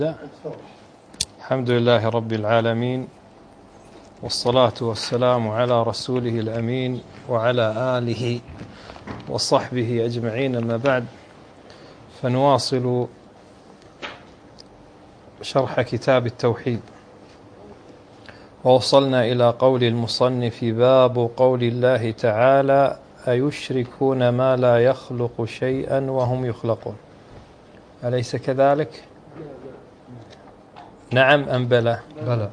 الحمد لله رب العالمين، والصلاة والسلام على رسوله الأمين وعلى آله وصحبه أجمعين. أما بعد، فنواصل شرح كتاب التوحيد، ووصلنا إلى قول المصنف: باب قول الله تعالى: أيشركون ما لا يخلق شيئا وهم يخلقون. أليس كذلك؟ نعم أم بلى؟ بلى.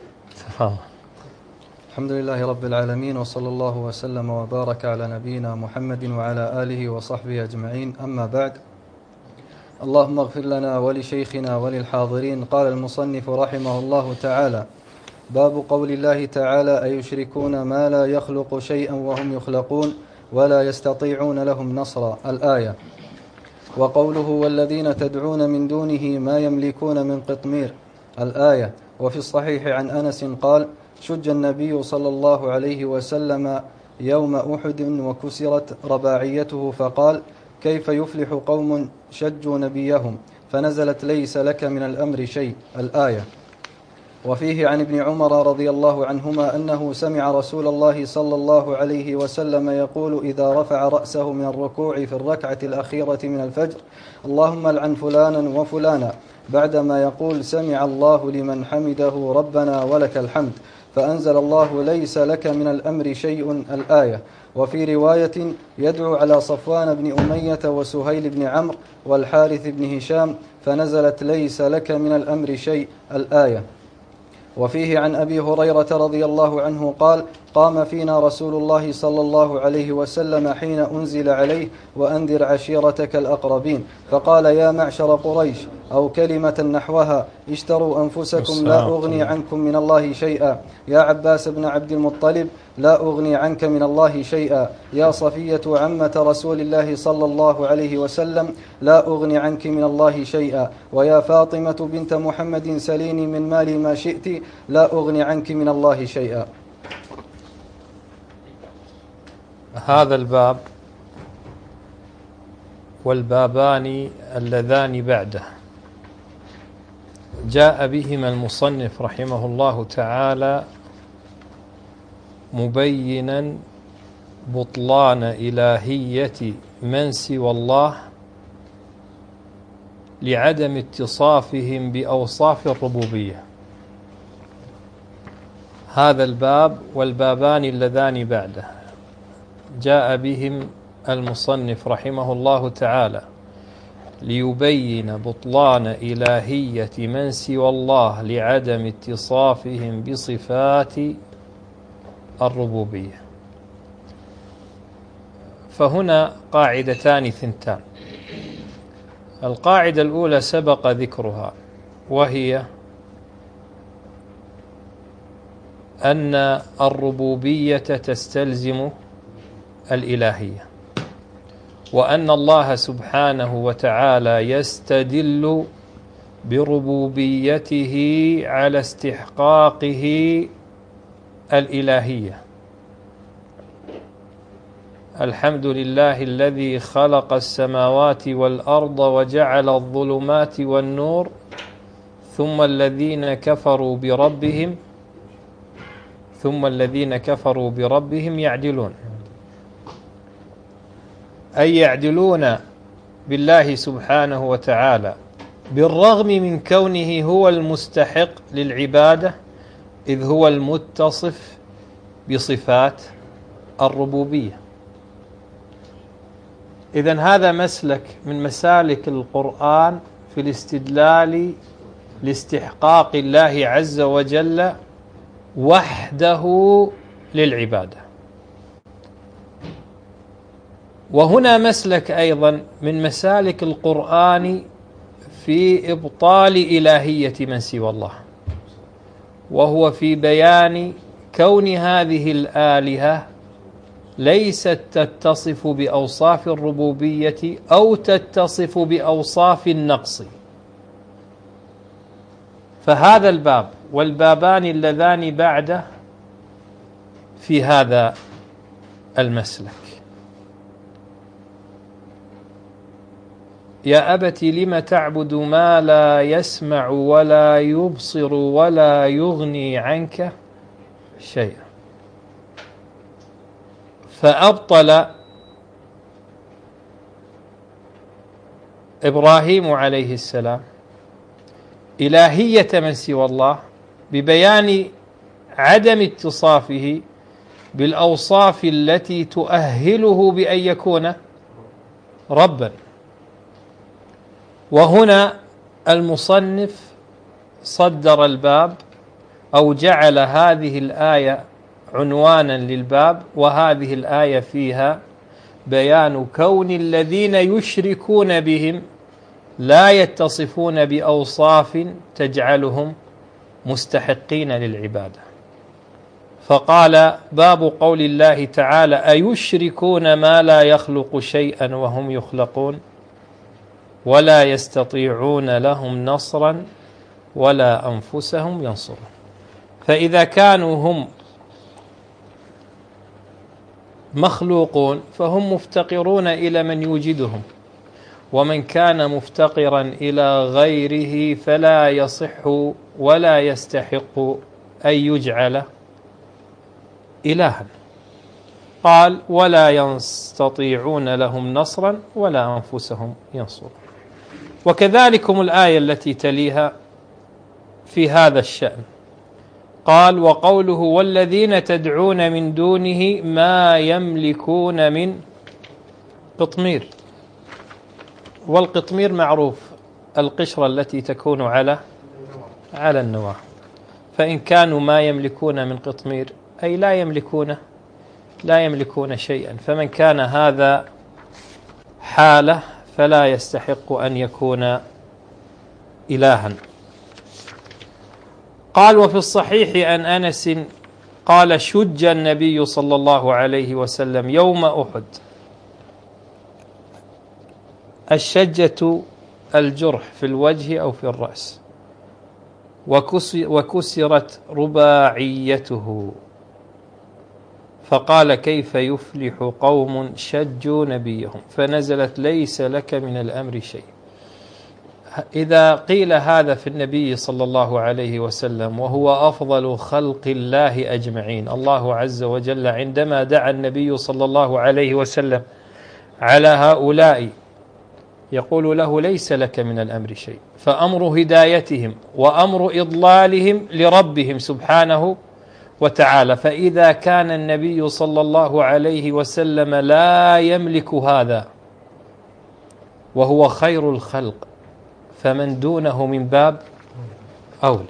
الحمد لله رب العالمين، وصلى الله وسلم وبارك على نبينا محمد وعلى آله وصحبه أجمعين. أما بعد، اللهم اغفر لنا ولشيخنا وللحاضرين. قال المصنف رحمه الله تعالى: باب قول الله تعالى: أيشركون ما لا يخلق شيئا وهم يخلقون ولا يستطيعون لهم نصرا. الآية. وقوله: والذين تدعون من دونه ما يملكون من قطمير. الآية. وفي الصحيح عن أنس قال: شج النبي صلى الله عليه وسلم يوم أحد وكسرت رباعيته، فقال: كيف يفلح قوم شجوا نبيهم؟ فنزلت: ليس لك من الأمر شيء. الآية. وفيه عن ابن عمر رضي الله عنهما أنه سمع رسول الله صلى الله عليه وسلم يقول إذا رفع رأسه من الركوع في الركعة الأخيرة من الفجر: اللهم العن فلانا وفلانا، بعدما يقول: سمع الله لمن حمده ربنا ولك الحمد. فأنزل الله: ليس لك من الأمر شيء. الآية. وفي رواية: يدعو على صفوان بن أمية وسهيل بن عمرو والحارث بن هشام، فنزلت: ليس لك من الأمر شيء. الآية. وفيه عن أبي هريرة رضي الله عنه قال: قام فينا رسول الله صلى الله عليه وسلم حين أنزل عليه: وأنذر عشيرتك الأقربين، فقال: يا معشر قريش، أو كلمة نحوها: اشتروا أنفسكم لا أغني عنكم من الله شيئا. يا عباس بن عبد المطلب، لا أغني عنك من الله شيئا. يا صفية عمة رسول الله صلى الله عليه وسلم، لا أغني عنك من الله شيئا. ويا فاطمة بنت محمد، سليني من مالي ما شئت، لا أغني عنك من الله شيئا. هذا الباب والبابان اللذان بعده جاء بهما المصنف رحمه الله تعالى مبينا بطلان إلهية من سوى الله لعدم اتصافهم بأوصاف الربوبية. هذا الباب والبابان اللذان بعده جاء بهم المصنف رحمه الله تعالى ليبين بطلان إلهية من سوى الله لعدم اتصافهم بصفات الربوبية. فهنا قاعدتان ثنتان. القاعدة الأولى سبق ذكرها، وهي أن الربوبية تستلزم الإلهية، وأن الله سبحانه وتعالى يستدل بربوبيته على استحقاقه الإلهية. الحمد لله الذي خلق السماوات والأرض وجعل الظلمات والنور ثم الذين كفروا بربهم يعدلون، أي يعدلون بالله سبحانه وتعالى بالرغم من كونه هو المستحق للعبادة، إذ هو المتصف بصفات الربوبية. إذن هذا مسلك من مسالك القرآن في الاستدلال لاستحقاق الله عز وجل وحده للعبادة. وهنا مسلك أيضا من مسالك القرآن في إبطال إلهية من سوى الله، وهو في بيان كون هذه الآلهة ليست تتصف بأوصاف الربوبية أو تتصف بأوصاف النقص. فهذا الباب والبابان اللذان بعده في هذا المسلك. يا أبت لم تعبد ما لا يسمع ولا يبصر ولا يغني عنك شيئا. فأبطل إبراهيم عليه السلام إلهية من سوى الله ببيان عدم اتصافه بالأوصاف التي تؤهله بأن يكون ربا. وهنا المصنف صدر الباب أو جعل هذه الآية عنوانا للباب، وهذه الآية فيها بيان كون الذين يشركون بهم لا يتصفون بأوصاف تجعلهم مستحقين للعبادة. فقال: باب قول الله تعالى: أيشركون ما لا يخلق شيئا وهم يخلقون ولا يستطيعون لهم نصرا ولا أنفسهم ينصرون. فإذا كانوا هم مخلوقون فهم مفتقرون إلى من يوجدهم، ومن كان مفتقرا إلى غيره فلا يصح ولا يستحق أن يجعل إلها. قال: ولا يستطيعون لهم نصرا ولا أنفسهم ينصرون. وكذلكم الآية التي تليها في هذا الشأن. قال: وقوله: والذين تدعون من دونه ما يملكون من قطمير. والقطمير معروف، القشرة التي تكون على النواة. فإن كانوا ما يملكون من قطمير أي لا يملكون شيئا، فمن كان هذا حاله فلا يستحق أن يكون إلها. قال: وفي الصحيح عن أنس قال: شج النبي صلى الله عليه وسلم يوم أحد. الشجة الجرح في الوجه أو في الرأس، وكسرت رباعيته، فقال: كيف يفلح قوم شجوا نبيهم؟ فنزلت: ليس لك من الأمر شيء. إذا قيل هذا في النبي صلى الله عليه وسلم وهو أفضل خلق الله أجمعين، الله عز وجل عندما دعا النبي صلى الله عليه وسلم على هؤلاء يقول له: ليس لك من الأمر شيء، فأمر هدايتهم وأمر إضلالهم لربهم سبحانه وتعالى. فإذا كان النبي صلى الله عليه وسلم لا يملك هذا وهو خير الخلق، فمن دونه من باب أولى.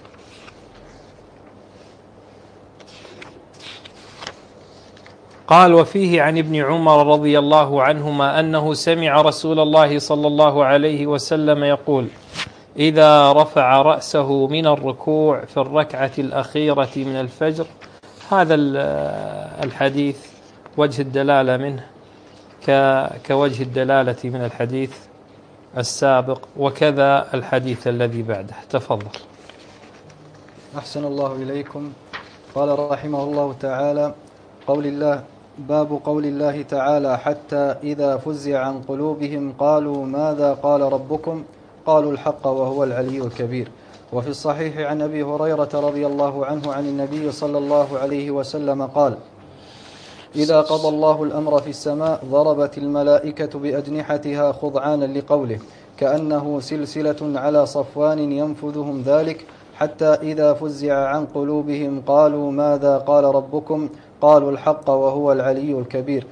قال: وفيه عن ابن عمر رضي الله عنهما أنه سمع رسول الله صلى الله عليه وسلم يقول: إذا رفع رأسه من الركوع في الركعة الأخيرة من الفجر. هذا الحديث وجه الدلالة منه كوجه الدلالة من الحديث السابق، وكذا الحديث الذي بعده. تفضل. أحسن الله إليكم. قال رحمه الله تعالى: باب قول الله تعالى: حتى إذا فزع عن قلوبهم قالوا ماذا قال ربكم؟ قالوا الحق وهو العلي الكبير. وفي الصحيح عن أبي هريرة رضي الله عنه عن النبي صلى الله عليه وسلم قال: إذا قضى الله الأمر في السماء ضربت الملائكة بأجنحتها خضعانا لقوله، كأنه سلسلة على صفوان ينفذهم ذلك، حتى إذا فزع عن قلوبهم قالوا ماذا قال ربكم؟ قالوا الحق وهو العلي الكبير.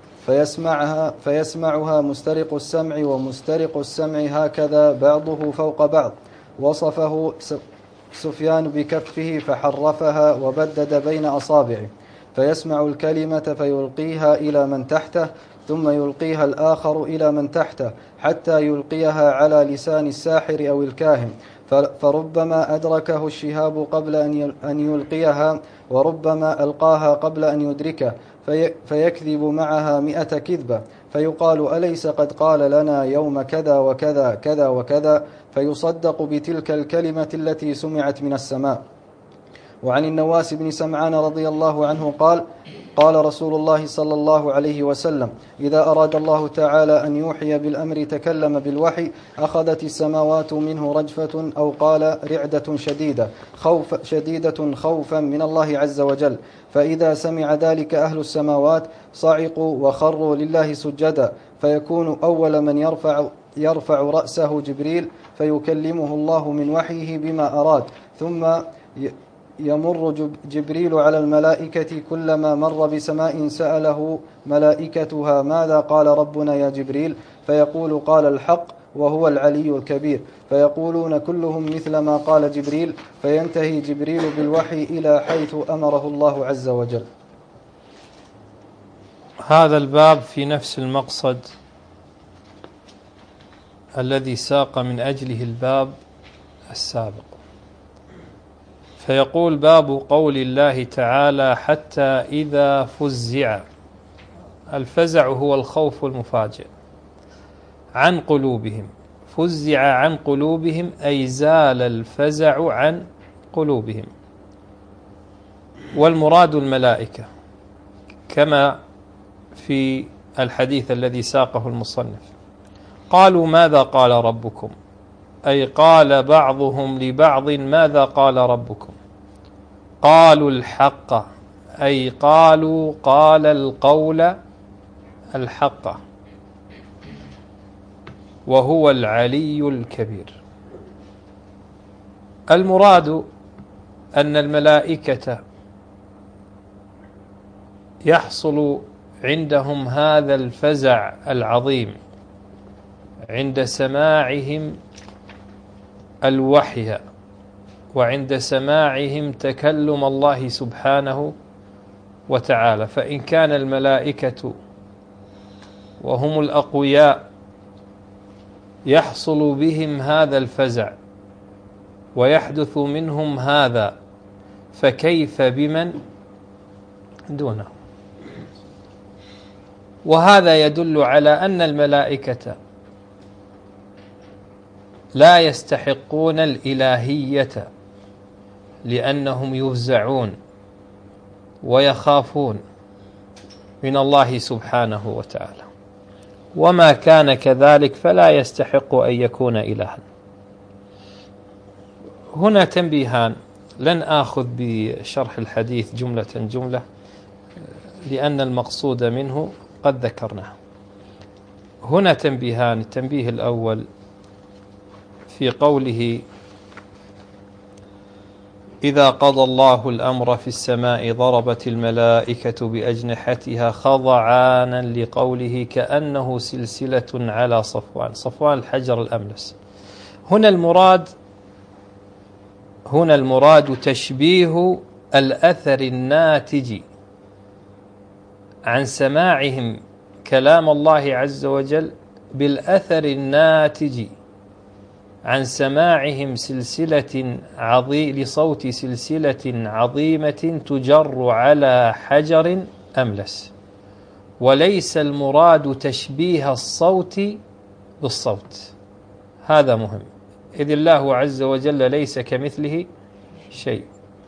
فيسمعها مسترق السمع ومسترق السمع هكذا بعضه فوق بعض. وصفه سفيان بكفه فحرفها وبدد بين أصابعه، فيسمع الكلمة فيلقيها إلى من تحته، ثم يلقيها الآخر إلى من تحته، حتى يلقيها على لسان الساحر أو الكاهن، فربما أدركه الشهاب قبل أن يلقيها، وربما ألقاها قبل أن يدركه، فيكذب معها 100 كذبة، فيقال: أليس قد قال لنا يوم كذا وكذا كذا وكذا؟ فيصدق بتلك الكلمة التي سمعت من السماء. وعن النواس بن سمعان رضي الله عنه قال: قال رسول الله صلى الله عليه وسلم: إذا أراد الله تعالى أن يوحي بالأمر تكلم بالوحي، أخذت السماوات منه رجفة، أو قال رعدة شديدة خوفا من الله عز وجل، فإذا سمع ذلك أهل السماوات صعقوا وخروا لله سجدا، فيكون أول من يرفع رأسه جبريل، فيكلمه الله من وحيه بما أراد، ثم يمر جبريل على الملائكة، كلما مر بسماء سأله ملائكتها: ماذا قال ربنا يا جبريل؟ فيقول: قال الحق وهو العلي الكبير، فيقولون كلهم مثل ما قال جبريل، فينتهي جبريل بالوحي إلى حيث أمره الله عز وجل. هذا الباب في نفس المقصد الذي ساق من أجله الباب السابق، فيقول: باب قول الله تعالى: حتى إذا فزع. الفزع هو الخوف المفاجئ عن قلوبهم، فزع عن قلوبهم أي زال الفزع عن قلوبهم، والمراد الملائكة كما في الحديث الذي ساقه المصنف. قالوا: ماذا قال ربكم؟ أي قال بعضهم لبعض: ماذا قال ربكم؟ قالوا الحق، أي قال القول الحق، وهو العلي الكبير. المراد أن الملائكة يحصل عندهم هذا الفزع العظيم عند سماعهم الوحي، وعند سماعهم تكلم الله سبحانه وتعالى. فإن كان الملائكة وهم الأقوياء يحصل بهم هذا الفزع ويحدث منهم هذا، فكيف بمن دونه؟ وهذا يدل على أن الملائكة لا يستحقون الإلهية، لأنهم يفزعون ويخافون من الله سبحانه وتعالى، وما كان كذلك فلا يستحق أن يكون إلها. هنا تنبيهان، لن آخذ بشرح الحديث جملة جملة لأن المقصود منه قد ذكرناه. هنا تنبيهان. التنبيه الأول في قوله: إذا قضى الله الأمر في السماء ضربت الملائكة بأجنحتها خضعانا، لقوله كأنه سلسلة على صفوان الحجر الأملس. هنا المراد تشبيه الأثر الناتج عن سماعهم كلام الله عز وجل بالأثر الناتج عن سماعهم لصوت سلسلة عظيمة تجر على حجر أملس، وليس المراد تشبيه الصوت بالصوت. هذا مهم، إذ الله عز وجل ليس كمثله شيء.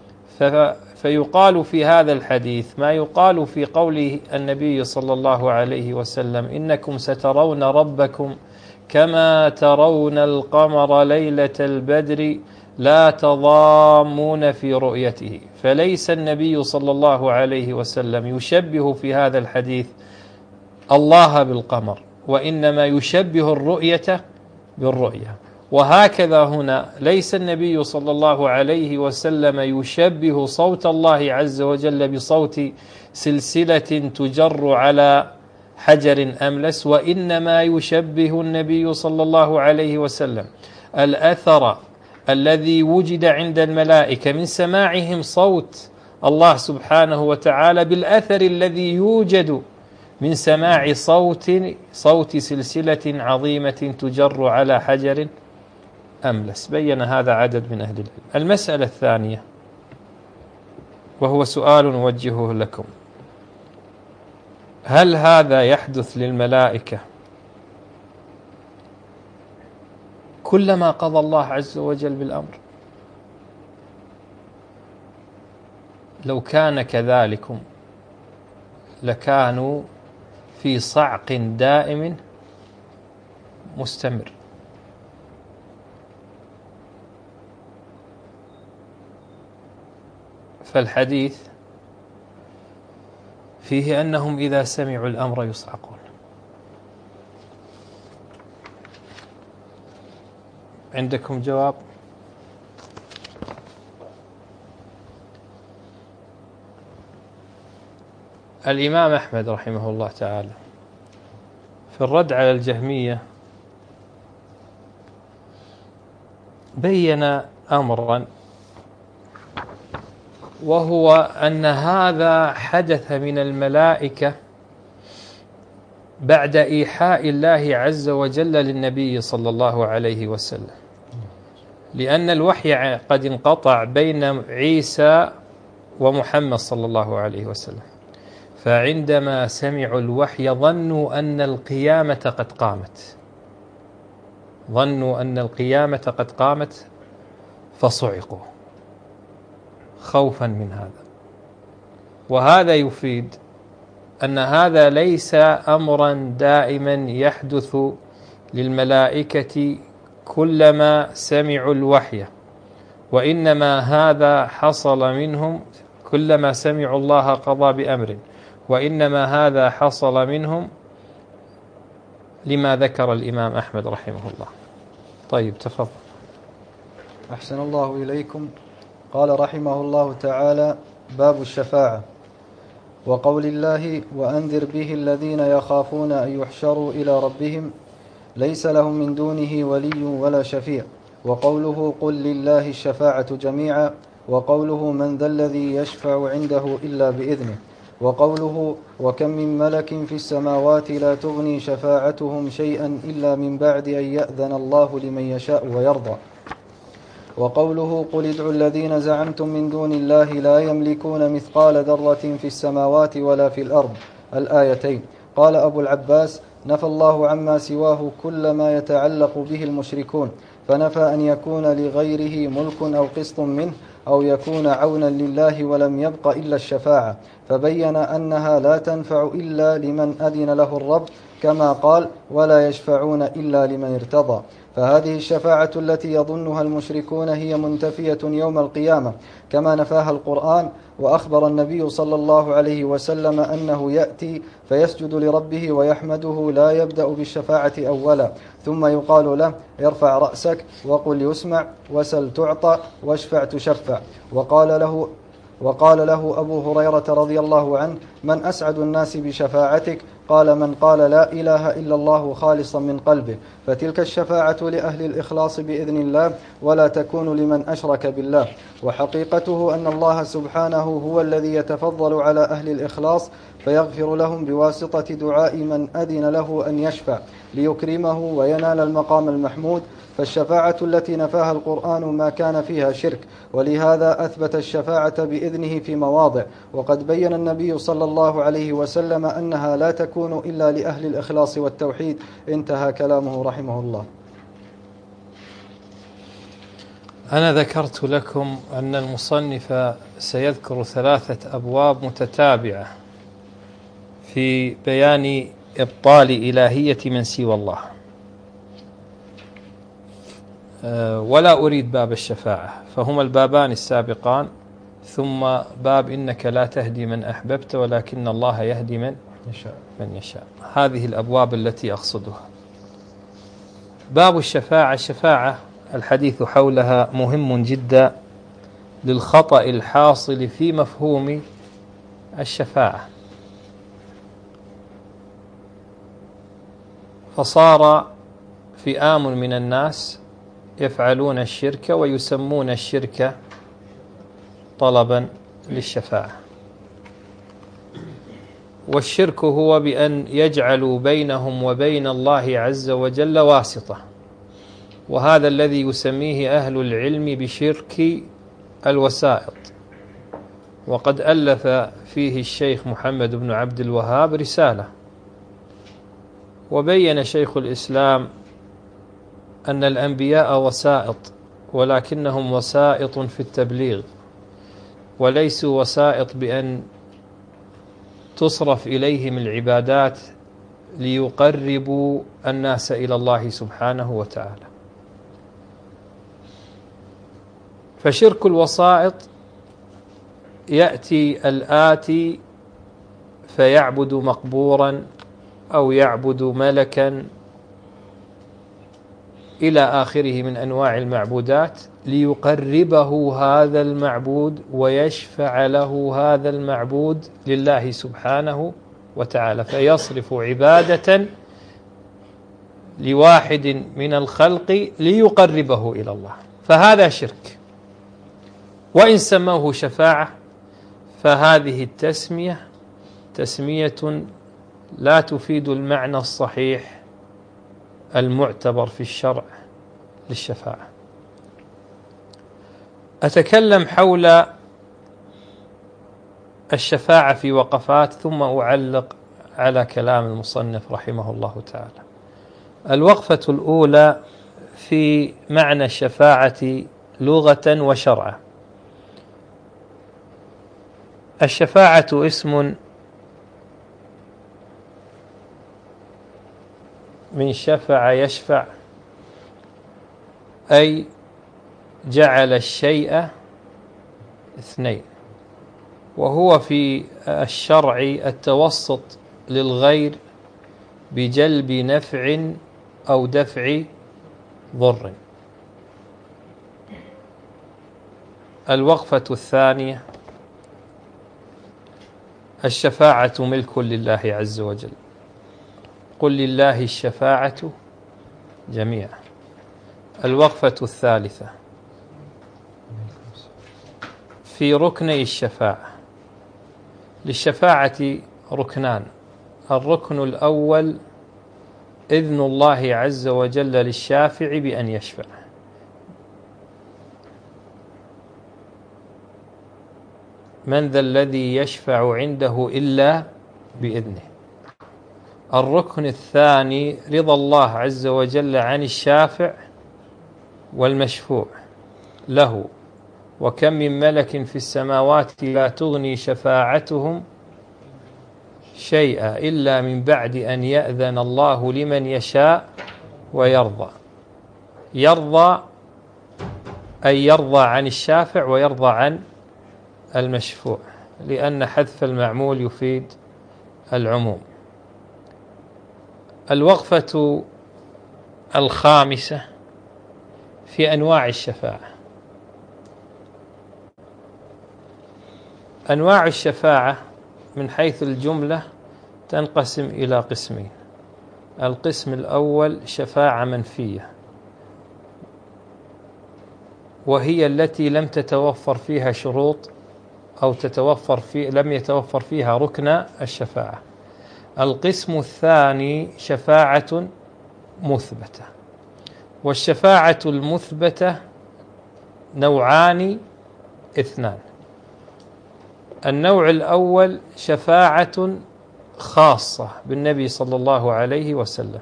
فيقال في هذا الحديث ما يقال في قوله النبي صلى الله عليه وسلم: إنكم سترون ربكم كما ترون القمر ليلة البدر لا تضامون في رؤيته. فليس النبي صلى الله عليه وسلم يشبه في هذا الحديث الله بالقمر، وإنما يشبه الرؤية بالرؤية. وهكذا هنا ليس النبي صلى الله عليه وسلم يشبه صوت الله عز وجل بصوت سلسلة تجر على حجر أملس، وإنما يشبه النبي صلى الله عليه وسلم الأثر الذي وجد عند الملائكة من سماعهم صوت الله سبحانه وتعالى بالأثر الذي يوجد من سماع صوت سلسلة عظيمة تجر على حجر أملس. بين هذا عدد من أهل العلم. المسألة الثانية، وهو سؤال نوجهه لكم: هل هذا يحدث للملائكة كلما قضى الله عز وجل بالأمر؟ لو كان كذلكم لكانوا في صعق دائم مستمر. فالحديث فيه أنهم إذا سمعوا الأمر يصعقون. عندكم جواب؟ الإمام أحمد رحمه الله تعالى في الرد على الجهمية بين أمرا، وهو أن هذا حدث من الملائكة بعد إيحاء الله عز وجل للنبي صلى الله عليه وسلم، لأن الوحي قد انقطع بين عيسى ومحمد صلى الله عليه وسلم، فعندما سمعوا الوحي ظنوا أن القيامة قد قامت، ظنوا أن القيامة قد قامت فصعقوا خوفا من هذا. وهذا يفيد أن هذا ليس أمرا دائما يحدث للملائكة كلما سمعوا الوحي، وإنما هذا حصل منهم كلما سمعوا الله قضى بأمر، وإنما هذا حصل منهم لما ذكر الإمام أحمد رحمه الله. طيب تفضل. أحسن الله إليكم. قال رحمه الله تعالى: باب الشفاعة. وقول الله: وأنذر به الذين يخافون أن يحشروا إلى ربهم ليس لهم من دونه ولي ولا شفيع. وقوله: قل لله الشفاعة جميعا. وقوله: من ذا الذي يشفع عنده إلا بإذنه. وقوله: وكم من ملك في السماوات لا تغني شفاعتهم شيئا إلا من بعد أن يأذن الله لمن يشاء ويرضى. وقوله: قل ادعوا الذين زعمتم من دون الله لا يملكون مثقال ذرة في السماوات ولا في الأرض، الآيتين. قال أبو العباس: نفى الله عما سواه كل ما يتعلق به المشركون، فنفى أن يكون لغيره ملك أو قسط منه أو يكون عونا لله، ولم يبق إلا الشفاعة، فبين أنها لا تنفع إلا لمن أذن له الرب، كما قال: ولا يشفعون إلا لمن ارتضى. فهذه الشفاعة التي يظنها المشركون هي منتفية يوم القيامة كما نفاها القرآن. وأخبر النبي صلى الله عليه وسلم أنه يأتي فيسجد لربه ويحمده، لا يبدأ بالشفاعة أولا، ثم يقال له: ارفع رأسك وقل يسمع وسل تعطى واشفع تشفع. وقال له أبو هريرة رضي الله عنه: من أسعد الناس بشفاعتك؟ قال: من قال لا إله إلا الله خالصا من قلبه. فتلك الشفاعة لأهل الإخلاص بإذن الله، ولا تكون لمن أشرك بالله. وحقيقته أن الله سبحانه هو الذي يتفضل على أهل الإخلاص فيغفر لهم بواسطة دعاء من أذن له أن يشفع ليكرمه وينال المقام المحمود. فالشفاعة التي نفاها القرآن ما كان فيها شرك، ولهذا أثبت الشفاعة بإذنه في مواضع، وقد بين النبي صلى الله عليه وسلم أنها لا تكون إلا لأهل الإخلاص والتوحيد. انتهى كلامه رحمه الله. أنا ذكرت لكم أن المصنف سيذكر 3 أبواب متتابعة في بيان إبطال إلهية من سوى الله، ولا أريد باب الشفاعة، فهما البابان السابقان، ثم باب إنك لا تهدي من أحببت ولكن الله يهدي من يشاء. هذه الأبواب التي أقصدها. باب الشفاعة، الشفاعة الحديث حولها مهم جدا للخطأ الحاصل في مفهوم الشفاعة، فصار فئام من الناس يفعلون الشرك ويسمون الشرك طلبا للشفاعة. والشرك هو بأن يجعلوا بينهم وبين الله عز وجل واسطة، وهذا الذي يسميه أهل العلم بشرك الوسائط. وقد ألف فيه الشيخ محمد بن عبد الوهاب رسالة، وبين شيخ الإسلام أن الأنبياء وسائط، ولكنهم وسائط في التبليغ، وليسوا وسائط بأن تصرف إليهم العبادات ليقربوا الناس إلى الله سبحانه وتعالى. فشرك الوسائط يأتي الآتي فيعبد مقبورا أو يعبد ملكا إلى آخره من أنواع المعبودات ليقربه هذا المعبود ويشفع له هذا المعبود لله سبحانه وتعالى، فيصرف عبادة لواحد من الخلق ليقربه إلى الله، فهذا شرك. وإن سموه شفاعة فهذه التسمية تسمية لا تفيد المعنى الصحيح المعتبر في الشرع للشفاعة. أتكلم حول الشفاعة في وقفات ثم أعلق على كلام المصنف رحمه الله تعالى. الوقفة الأولى في معنى الشفاعة لغة وشرعا. الشفاعة اسم من شفع يشفع، أي جعل الشيء اثنين، وهو في الشرع التوسط للغير بجلب نفع أو دفع ضر. الوقفة الثانية: الشفاعة ملك لله عز وجل، قل لله الشفاعة جميعا. الوقفة الثالثة في ركني الشفاعة. للشفاعة ركنان: الركن الأول إذن الله عز وجل للشافع بأن يشفع، من ذا الذي يشفع عنده إلا بإذنه. الركن الثاني رضا الله عز وجل عن الشافع والمشفوع له، وكم من ملك في السماوات لا تغني شفاعتهم شيئا إلا من بعد أن يأذن الله لمن يشاء ويرضى. يرضى أي يرضى عن الشافع ويرضى عن المشفوع، لأن حذف المعمول يفيد العموم. الوقفة الخامسة في أنواع الشفاعة. أنواع الشفاعة من حيث الجملة تنقسم إلى قسمين: القسم الأول شفاعة منفية، وهي التي لم تتوفر فيها شروط أو لم يتوفر فيها ركن الشفاعة. القسم الثاني شفاعة مثبتة، والشفاعة المثبتة نوعان اثنان. النوع الأول شفاعة خاصة بالنبي صلى الله عليه وسلم،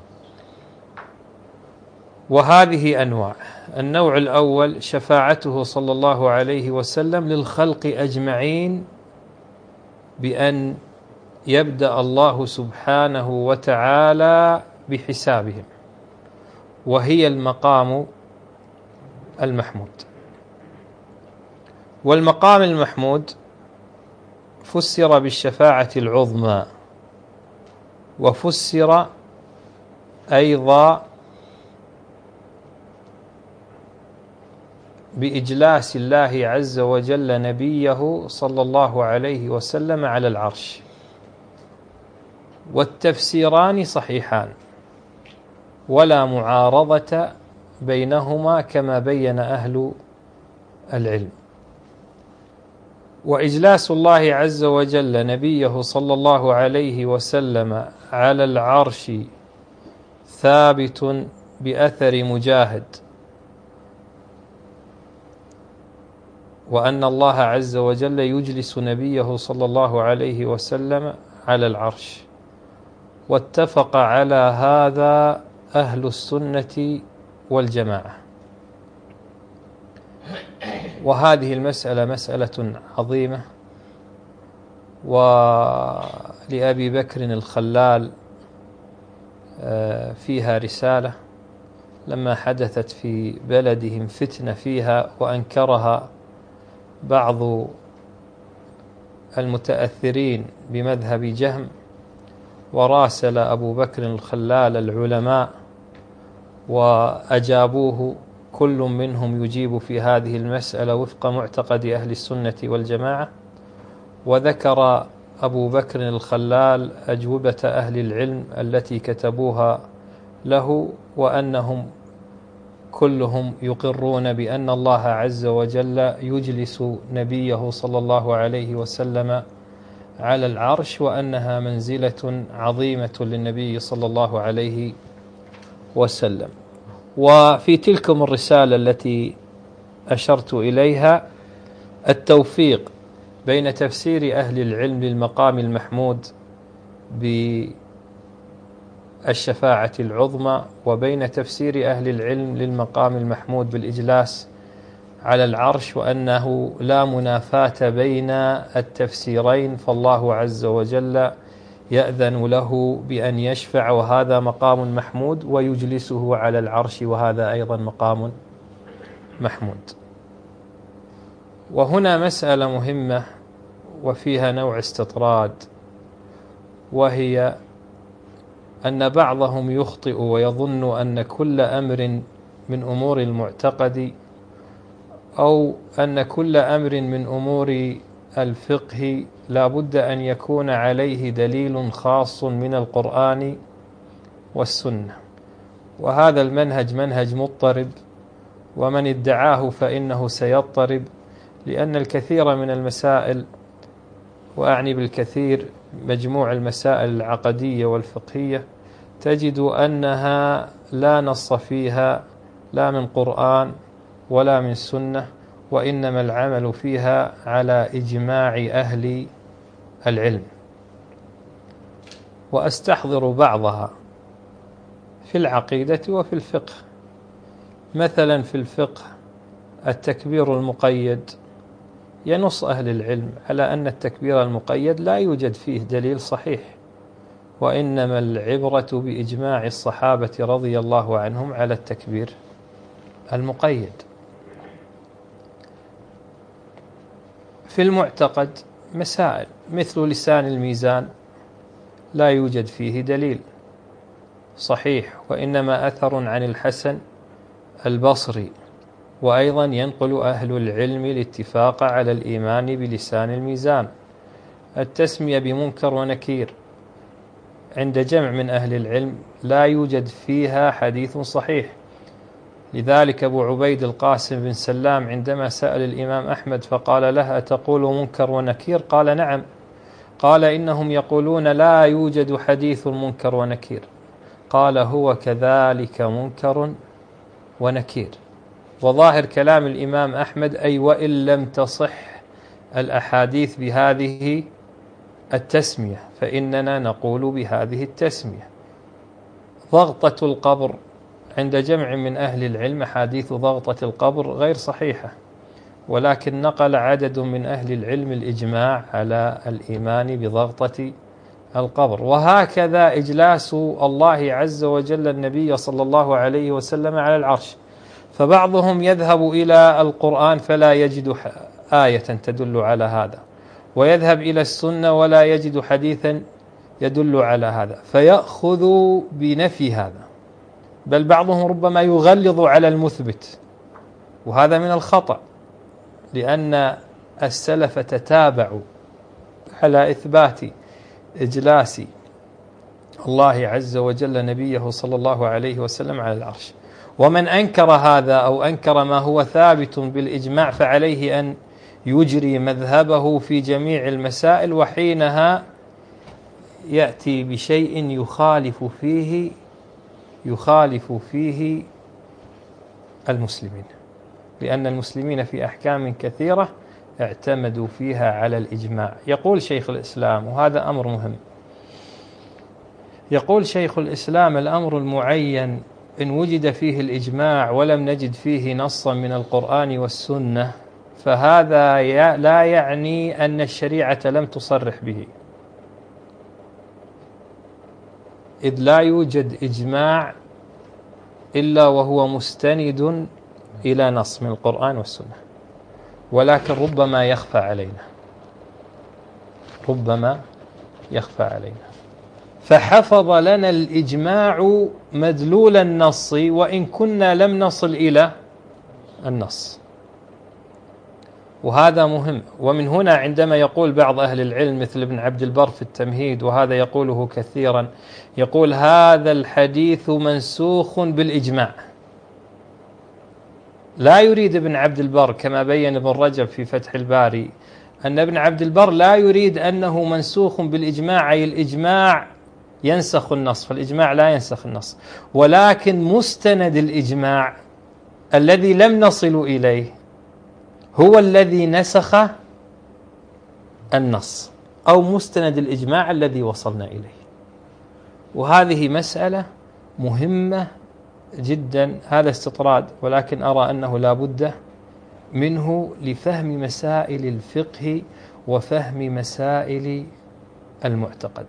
وهذه أنواع. النوع الأول شفاعته صلى الله عليه وسلم للخلق أجمعين بأن يبدأ الله سبحانه وتعالى بحسابهم، وهي المقام المحمود. والمقام المحمود فسر بالشفاعة العظمى، وفسر أيضا بإجلاس الله عز وجل نبيه صلى الله عليه وسلم على العرش، والتفسيران صحيحان ولا معارضة بينهما كما بين أهل العلم. وإجلاس الله عز وجل نبيه صلى الله عليه وسلم على العرش ثابت بأثر مجاهد، وأن الله عز وجل يجلس نبيه صلى الله عليه وسلم على العرش، واتفق على هذا أهل السنة والجماعة. وهذه المسألة مسألة عظيمة، ولأبي بكر الخلال فيها رسالة لما حدثت في بلدهم فتنة فيها وأنكرها بعض المتأثرين بمذهب جهم، وراسل أبو بكر الخلال العلماء وأجابوه، كل منهم يجيب في هذه المسألة وفق معتقد أهل السنة والجماعة. وذكر أبو بكر الخلال أجوبة أهل العلم التي كتبوها له، وأنهم كلهم يقرون بأن الله عز وجل يجلس نبيه صلى الله عليه وسلم على العرش، وأنها منزلة عظيمة للنبي صلى الله عليه وسلم. وفي تلكم الرسالة التي أشرت إليها التوفيق بين تفسير أهل العلم للمقام المحمود بالشفاعة العظمى، وبين تفسير أهل العلم للمقام المحمود بالإجلاس على العرش، وأنه لا منافاة بين التفسيرين، فالله عز وجل يأذن له بأن يشفع وهذا مقام محمود، ويجلسه على العرش وهذا أيضا مقام محمود. وهنا مسألة مهمة وفيها نوع استطراد، وهي أن بعضهم يخطئ ويظن أن كل أمر من أمور المعتقد أو أن كل أمر من أمور الفقه لا بد أن يكون عليه دليل خاص من القرآن والسنة، وهذا المنهج منهج مضطرب، ومن ادعاه فإنه سيضطرب، لأن الكثير من المسائل، وأعني بالكثير مجموع المسائل العقدية والفقهية، تجد أنها لا نص فيها لا من قرآن ولا من سنة، وإنما العمل فيها على إجماع أهل العلم. وأستحضر بعضها في العقيدة وفي الفقه. مثلا في الفقه التكبير المقيد ينص أهل العلم على أن التكبير المقيد لا يوجد فيه دليل صحيح، وإنما العبرة بإجماع الصحابة رضي الله عنهم على التكبير المقيد. في المعتقد مسائل مثل لسان الميزان لا يوجد فيه دليل صحيح، وإنما أثر عن الحسن البصري، وأيضا ينقل أهل العلم الاتفاق على الإيمان بلسان الميزان. التسمية بمنكر ونكير عند جمع من أهل العلم لا يوجد فيها حديث صحيح، لذلك أبو عبيد القاسم بن سلام عندما سأل الإمام أحمد فقال له: أتقول منكر ونكير؟ قال: نعم. قال: إنهم يقولون لا يوجد حديث منكر ونكير. قال: هو كذلك منكر ونكير. وظاهر كلام الإمام أحمد أي وإن لم تصح الأحاديث بهذه التسمية فإننا نقول بهذه التسمية. ضغطة القبر عند جمع من أهل العلم حديث ضغطة القبر غير صحيحة، ولكن نقل عدد من أهل العلم الإجماع على الإيمان بضغطة القبر. وهكذا إجلاس الله عز وجل النبي صلى الله عليه وسلم على العرش، فبعضهم يذهب إلى القرآن فلا يجد آية تدل على هذا، ويذهب إلى السنة ولا يجد حديثا يدل على هذا، فيأخذ بنفي هذا، بل بعضهم ربما يغلظ على المثبت، وهذا من الخطأ، لأن السلف تتابعوا على إثبات إجلاس الله عز وجل نبيه صلى الله عليه وسلم على العرش. ومن أنكر هذا أو أنكر ما هو ثابت بالإجماع فعليه أن يجري مذهبه في جميع المسائل، وحينها يأتي بشيء يخالف فيه المسلمين، لأن المسلمين في أحكام كثيرة اعتمدوا فيها على الإجماع. يقول شيخ الإسلام، وهذا أمر مهم، يقول شيخ الإسلام: الأمر المعين إن وجد فيه الإجماع ولم نجد فيه نصا من القرآن والسنة فهذا لا يعني أن الشريعة لم تصرح به، إذ لا يوجد إجماع إلا وهو مستند إلى نص من القرآن والسنة، ولكن ربما يخفى علينا. فحفظ لنا الإجماع مدلول النص وإن كنا لم نصل إلى النص، وهذا مهم. ومن هنا عندما يقول بعض أهل العلم مثل ابن عبد البر في التمهيد، وهذا يقوله كثيرا، يقول هذا الحديث منسوخ بالإجماع. لا يريد ابن عبد البر كما بين ابن رجب في فتح الباري أن ابن عبد البر لا يريد أنه منسوخ بالإجماع، أي الإجماع ينسخ النص، فالإجماع لا ينسخ النص، ولكن مستند الإجماع الذي لم نصل إليه هو الذي نسخ النص، أو مستند الإجماع الذي وصلنا إليه. وهذه مسألة مهمة جدا، هذا استطراد، ولكن أرى أنه لا بد منه لفهم مسائل الفقه وفهم مسائل المعتقد.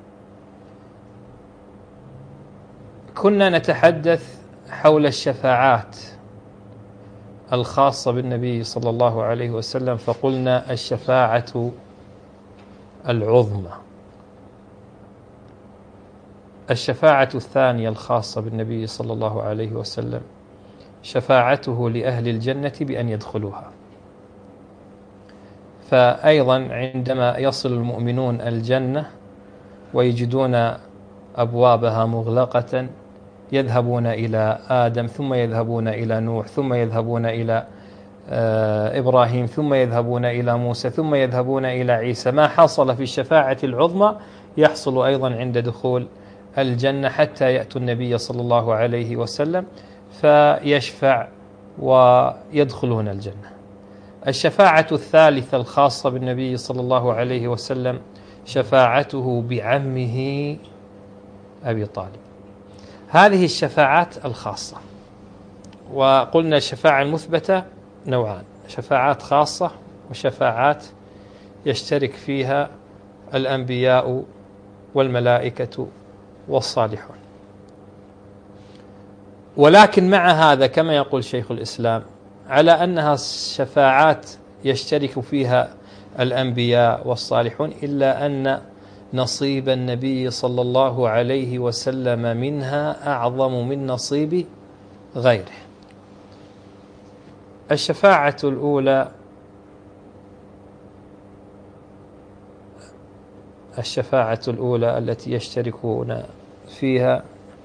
كنا نتحدث حول الشفاعات الخاصة بالنبي صلى الله عليه وسلم، فقلنا الشفاعة العظمى. الشفاعة الثانية الخاصة بالنبي صلى الله عليه وسلم شفاعته لأهل الجنة بأن يدخلوها. فأيضا عندما يصل المؤمنون الجنة ويجدون أبوابها مغلقة يذهبون إلى آدم، ثم يذهبون إلى نوح، ثم يذهبون إلى إبراهيم، ثم يذهبون إلى موسى، ثم يذهبون إلى عيسى. ما حصل في الشفاعة العظمى يحصل أيضا عند دخول الجنة، حتى يأتوا النبي صلى الله عليه وسلم فيشفع ويدخلون الجنة. الشفاعة الثالثة الخاصة بالنبي صلى الله عليه وسلم شفاعته بعمه أبي طالب. هذه الشفاعات الخاصة، وقلنا الشفاعة المثبتة نوعان: شفاعات خاصة وشفاعات يشترك فيها الأنبياء والملائكة والصالحون. ولكن مع هذا كما يقول شيخ الإسلام على أنها شفاعات يشترك فيها الأنبياء والصالحون، إلا أن نصيب النبي صلى الله عليه وسلم منها أعظم من نصيب غيره. الشفاعة الأولى التي يشتركون فيها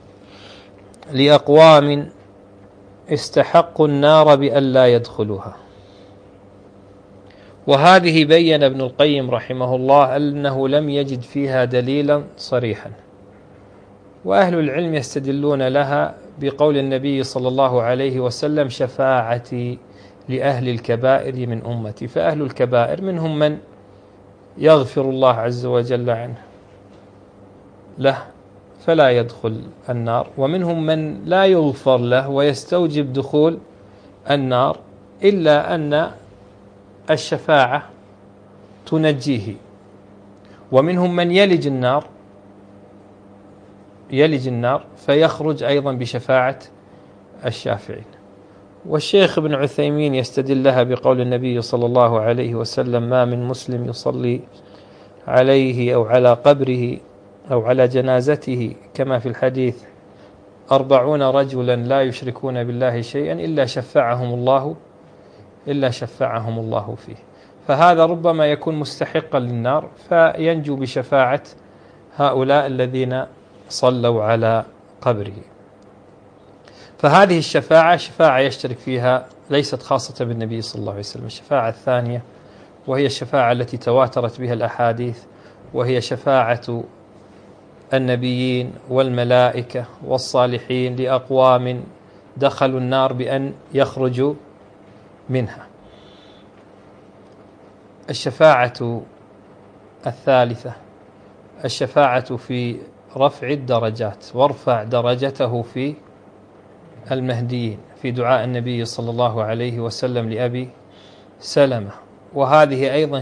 لأقوام استحقوا النار بأن لا يدخلوها، وهذه بين ابن القيم رحمه الله أنه لم يجد فيها دليلا صريحا، وأهل العلم يستدلون لها بقول النبي صلى الله عليه وسلم: شفاعتي لأهل الكبائر من أمتي. فأهل الكبائر منهم من يغفر الله عز وجل عنه له فلا يدخل النار، ومنهم من لا يغفر له ويستوجب دخول النار، إلا أن الشفاعة تنجيه. ومنهم من يلج النار فيخرج أيضا بشفاعة الشافعين. والشيخ ابن عثيمين يستدل لها بقول النبي صلى الله عليه وسلم: ما من مسلم يصلي عليه أو على قبره أو على جنازته كما في الحديث 40 رجلا لا يشركون بالله شيئا إلا شفعهم الله فيه. فهذا ربما يكون مستحقا للنار فينجو بشفاعة هؤلاء الذين صلوا على قبره. فهذه الشفاعة شفاعة يشترك فيها ليست خاصة بالنبي صلى الله عليه وسلم. الشفاعة الثانية وهي الشفاعة التي تواترت بها الأحاديث، وهي شفاعة النبيين والملائكة والصالحين لأقوام دخلوا النار بأن يخرجوا منها. الشفاعة الثالثة الشفاعة في رفع الدرجات: وارفع درجته في المهديين، في دعاء النبي صلى الله عليه وسلم لأبي سلمة، وهذه أيضا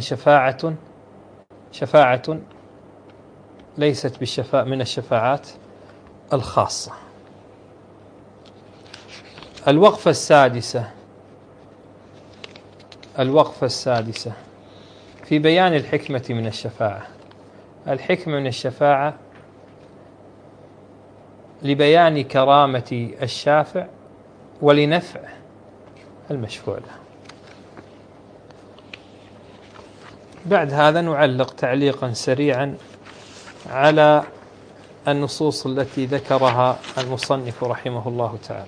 شفاعة ليست من الشفاعات الخاصة. الوقفة السادسة في بيان الحكمة من الشفاعة. الحكمة من الشفاعة لبيان كرامة الشافع ولنفع المشفوع له. بعد هذا نعلق تعليقا سريعا على النصوص التي ذكرها المصنف رحمه الله تعالى.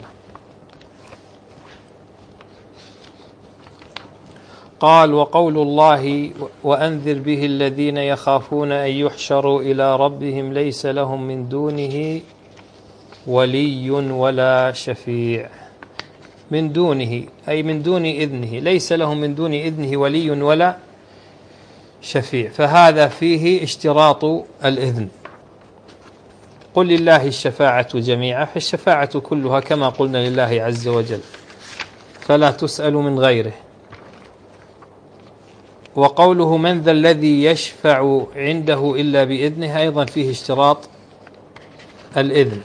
قال: وقول الله: وأنذر به الذين يخافون أن يحشروا إلى ربهم ليس لهم من دونه ولي ولا شفيع. من دونه أي من دون إذنه، ليس لهم من دون إذنه ولي ولا شفيع، فهذا فيه اشتراط الإذن. قل لله الشفاعة جميعا، فالشفاعة كلها كما قلنا لله عز وجل، فلا تسأل من غيره. وقوله: من ذا الذي يشفع عنده إلا بإذنه، أيضا فيه اشتراط الإذن،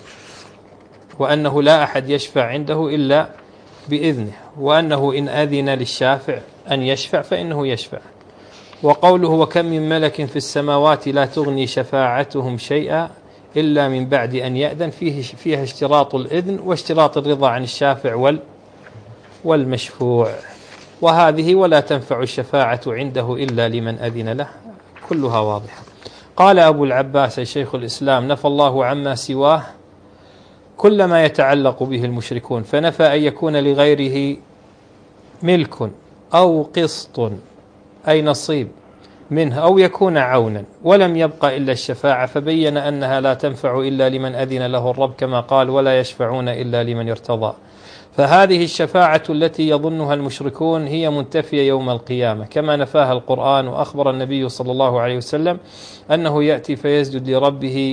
وأنه لا أحد يشفع عنده إلا بإذنه، وأنه إن أذن للشافع أن يشفع فإنه يشفع. وقوله: وكم من ملك في السماوات لا تغني شفاعتهم شيئا إلا من بعد أن يأذن، فيها اشتراط الإذن واشتراط الرضا عن الشافع والمشفوع. وهذه: ولا تنفع الشفاعة عنده إلا لمن أذن له، كلها واضحة. قال أبو العباس شيخ الإسلام: نفى الله عما سواه كل ما يتعلق به المشركون، فنفى أن يكون لغيره ملك أو قسط أي نصيب منه أو يكون عونا، ولم يبق إلا الشفاعة، فبين أنها لا تنفع إلا لمن أذن له الرب، كما قال: ولا يشفعون إلا لمن ارتضى. فهذه الشفاعة التي يظنها المشركون هي منتفية يوم القيامة، كما نفاها القرآن. وأخبر النبي صلى الله عليه وسلم أنه يأتي فيسجد لربه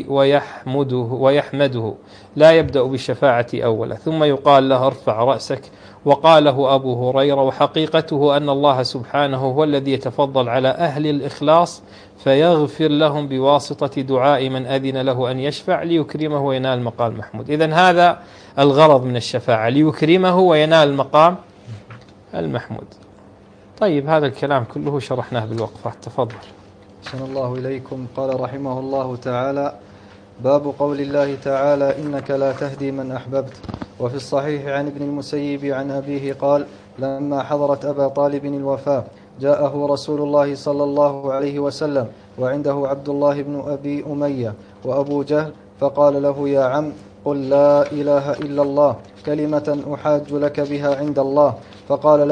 ويحمده لا يبدأ بالشفاعة أولا، ثم يقال له: ارفع رأسك. وقاله أبو هريرة: وحقيقته أن الله سبحانه هو الذي يتفضل على أهل الإخلاص فيغفر لهم بواسطة دعاء من أذن له أن يشفع ليكرمه وينال مقام محمود. إذن هذا الغرض من الشفاعة، ليكرمه وينال المقام المحمود. طيب، هذا الكلام كله شرحناه بالوقفة. تفضل. أحسن الله إليكم. قال رحمه الله تعالى: باب قول الله تعالى: إنك لا تهدي من أحببت. وفي الصحيح عن ابن المسيب عن أبيه قال: لما حضرت أبا طالب الوفاة جاءه رسول الله صلى الله عليه وسلم وعنده عبد الله بن أبي أمية وأبو جهل، فقال له: يا عم، قل لا إله إلا الله كلمة أحاج لك بها عند الله. فقال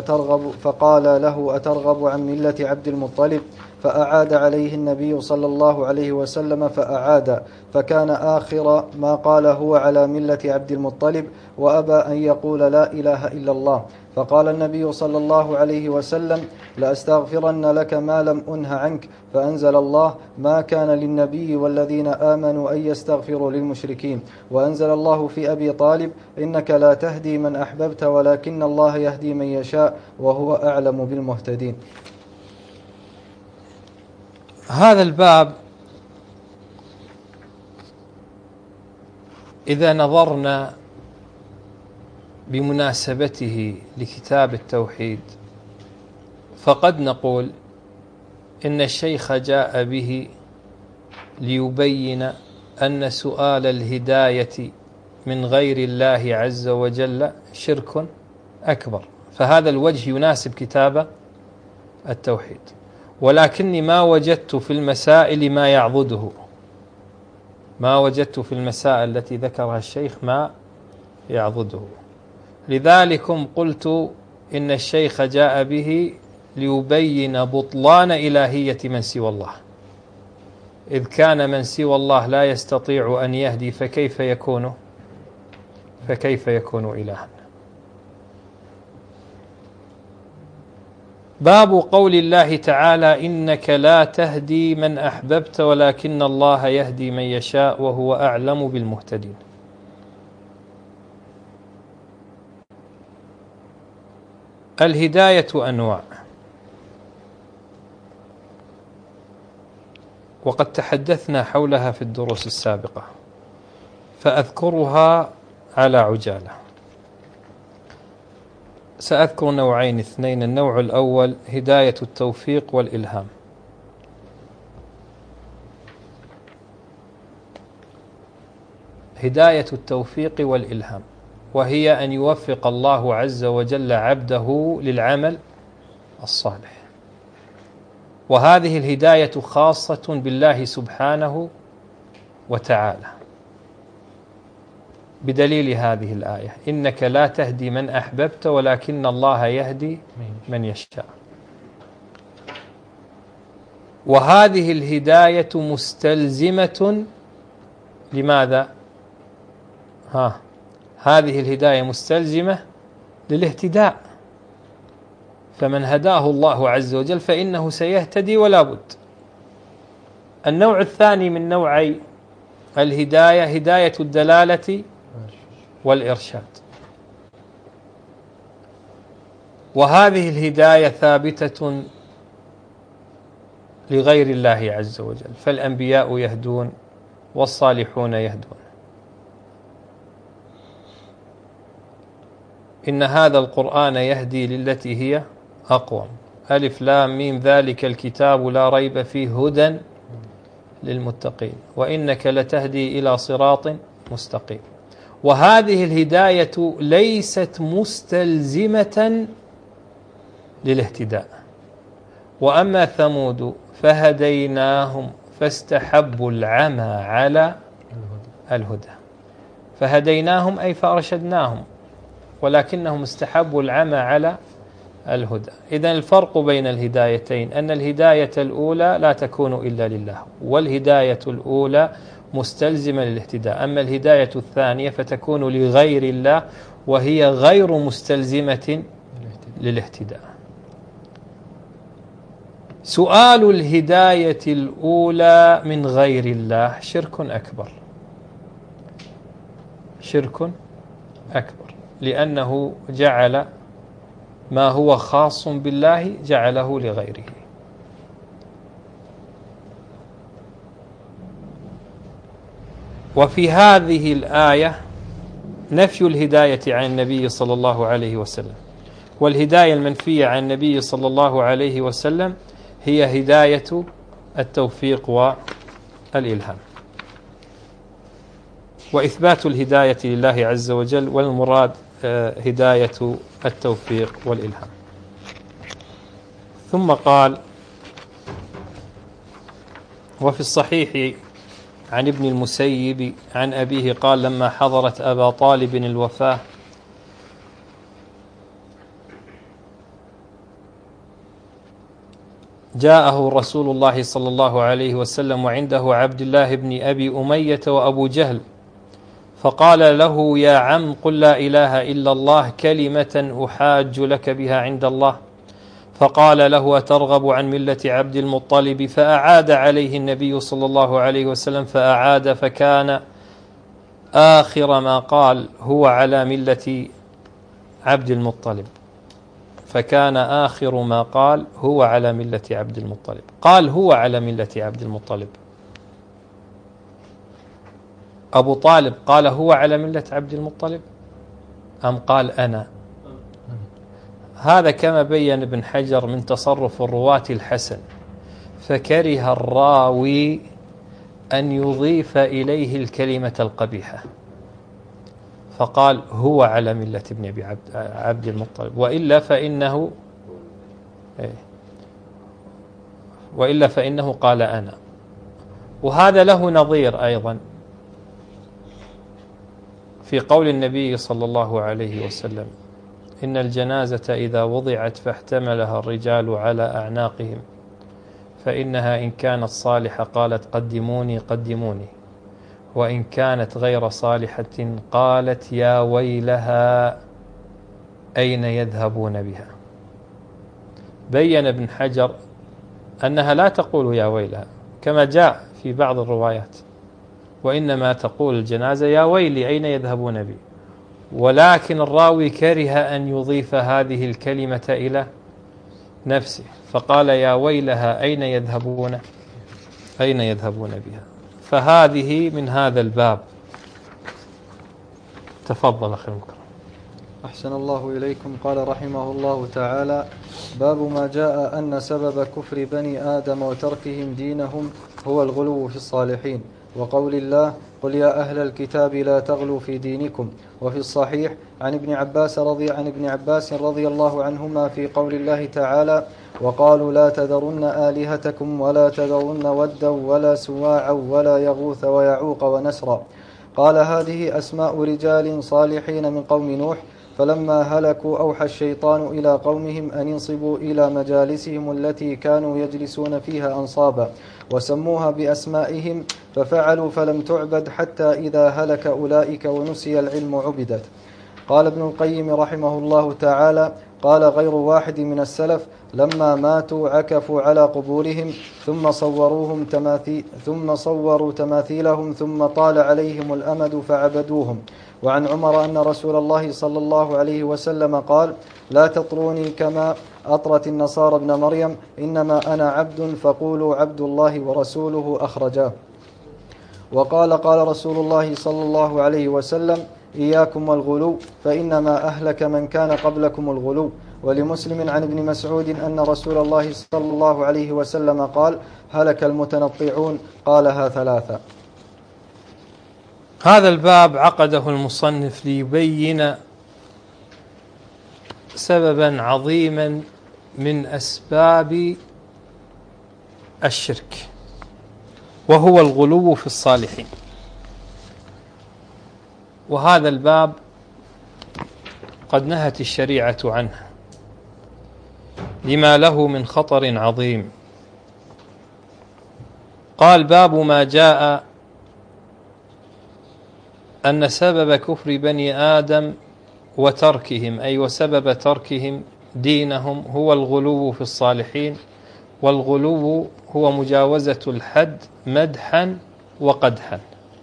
له: أترغب عن ملة عبد المطلب؟ فأعاد عليه النبي صلى الله عليه وسلم فأعاد، فكان آخر ما قال: هو على ملة عبد المطلب، وأبى أن يقول لا إله إلا الله. فقال النبي صلى الله عليه وسلم: لأستغفرن لك ما لم أنه عنك. فأنزل الله: ما كان للنبي والذين آمنوا أن يستغفروا للمشركين. وأنزل الله في أبي طالب: إنك لا تهدي من أحببت ولكن الله يهدي من يشاء وهو أعلم بالمهتدين. هذا الباب إذا نظرنا بمناسبته لكتاب التوحيد فقد نقول إن الشيخ جاء به ليبين أن سؤال الهداية من غير الله عز وجل شرك أكبر، فهذا الوجه يناسب كتاب التوحيد. ولكني ما وجدت في المسائل ما يعضده، ما وجدت في المسائل التي ذكرها الشيخ ما يعضده، لذلكم قلت إن الشيخ جاء به ليبين بطلان إلهية من سوى الله، إذ كان من سوى الله لا يستطيع أن يهدي فكيف يكون إلها. باب قول الله تعالى: إنك لا تهدي من أحببت ولكن الله يهدي من يشاء وهو أعلم بالمهتدين. الهداية أنواع، وقد تحدثنا حولها في الدروس السابقة، فأذكرها على عجالة. سأذكر نوعين اثنين. النوع الأول هداية التوفيق والإلهام. هداية التوفيق والإلهام، وهي أن يوفق الله عز وجل عبده للعمل الصالح، وهذه الهداية خاصة بالله سبحانه وتعالى، بدليل هذه الآية: إنك لا تهدي من أحببت ولكن الله يهدي من يشاء. وهذه الهداية مستلزمة لماذا؟ هذه الهداية مستلزمة للاهتداء، فمن هداه الله عز وجل فإنه سيهتدي ولا بد. النوع الثاني من نوعي الهداية هداية الدلالة والإرشاد، وهذه الهداية ثابتة لغير الله عز وجل، فالأنبياء يهدون والصالحون يهدون. إن هذا القرآن يهدي للتي هي أقوم. ألف لام ميم ذلك الكتاب لا ريب فيه هدى للمتقين وإنك لتهدي إلى صراط مستقيم. وهذه الهداية ليست مستلزمة للاهتداء. وأما ثمود فهديناهم فاستحبوا العمى على الهدى. فهديناهم أي فأرشدناهم، ولكنهم استحبوا العمى على الهدى. إذن الفرق بين الهدايتين أن الهداية الأولى لا تكون إلا لله، والهداية الأولى مستلزمة للاهتداء. أما الهداية الثانية فتكون لغير الله وهي غير مستلزمة للاهتداء. سؤال الهداية الأولى من غير الله شرك أكبر، شرك أكبر، لأنه جعل ما هو خاص بالله جعله لغيره. وفي هذه الآية نفي الهداية عن النبي صلى الله عليه وسلم، والهداية المنفية عن النبي صلى الله عليه وسلم هي هداية التوفيق والإلهام، وإثبات الهداية لله عز وجل، والمراد هداية التوفيق والإلهام. ثم قال: وفي الصحيح عن ابن المسيب عن أبيه قال: لما حضرت أبا طالب الوفاة جاءه رسول الله صلى الله عليه وسلم وعنده عبد الله بن أبي أمية وأبو جهل، فقال له: يا عم قل لا إله إلا الله كلمة أحاج لك بها عند الله. فقال له: أترغب عن ملة عبد المطلب؟ فأعاد عليه النبي صلى الله عليه وسلم فأعاد، فكان آخر ما قال: هو على ملة عبد المطلب. فكان آخر ما قال: هو على ملة عبد المطلب. قال: هو على ملة عبد المطلب. أبو طالب قال: هو على ملة عبد المطلب، أم قال أنا؟ هذا كما بين ابن حجر من تصرف الرواة الحسن، فكره الراوي أن يضيف إليه الكلمة القبيحة، فقال: هو على ملة ابن أبي عبد المطلب، وإلا فإنه قال أنا. وهذا له نظير أيضا في قول النبي صلى الله عليه وسلم: إن الجنازة إذا وضعت فاحتملها الرجال على أعناقهم فإنها إن كانت صالحة قالت قدموني قدموني، وإن كانت غير صالحة قالت يا ويلها أين يذهبون بها. بين ابن حجر أنها لا تقول يا ويلها كما جاء في بعض الروايات، وإنما تقول الجنازة يا ويلي أين يذهبون بي، ولكن الراوي كره أن يضيف هذه الكلمة إلى نفسه، فقال يا ويلها أين يذهبون أين يذهبون بها؟ فهذه من هذا الباب. تفضل أخي المكرم. أحسن الله إليكم. قال رحمه الله تعالى: باب ما جاء أن سبب كفر بني آدم وتركهم دينهم هو الغلو في الصالحين، وقول الله: قل يا أهل الكتاب لا تغلوا في دينكم. وفي الصحيح عن ابن عباس رضي الله عنهما في قول الله تعالى: وقالوا لا تذرن آلهتكم ولا تذرن ودا ولا سواعا ولا يغوث ويعوق ونسرا. قال: هذه أسماء رجال صالحين من قوم نوح، فلما هلكوا أوحى الشيطان إلى قومهم أن ينصبوا إلى مجالسهم التي كانوا يجلسون فيها أنصابا، وسموها بأسمائهم، ففعلوا فلم تعبد حتى إذا هلك أولئك ونسي العلم عبدت. قال ابن القيم رحمه الله تعالى: قال غير واحد من السلف: لما ماتوا عكفوا على قبورهم ثم صوروا تماثيلهم ثم طال عليهم الأمد فعبدوهم. وعن عمر أن رسول الله صلى الله عليه وسلم قال: لا تطروني كما أطرت النصارى ابن مريم، إنما أنا عبد فقولوا عبد الله ورسوله. أخرجاه. وقال: قال رسول الله صلى الله عليه وسلم: إياكم والغلو، فإنما أهلك من كان قبلكم الغلو. ولمسلم عن ابن مسعود أن رسول الله صلى الله عليه وسلم قال: هلك المتنطعون. قالها ثلاثة. هذا الباب عقده المصنف ليبين سببا عظيما من أسباب الشرك، وهو الغلو في الصالحين. وهذا الباب قد نهت الشريعة عنه لما له من خطر عظيم. قال: باب ما جاء أن سبب كفر بني آدم وتركهم، أي وسبب تركهم دينهم، هو الغلو في الصالحين. والغلو هو مجاوزة الحد مدحا وقدحا.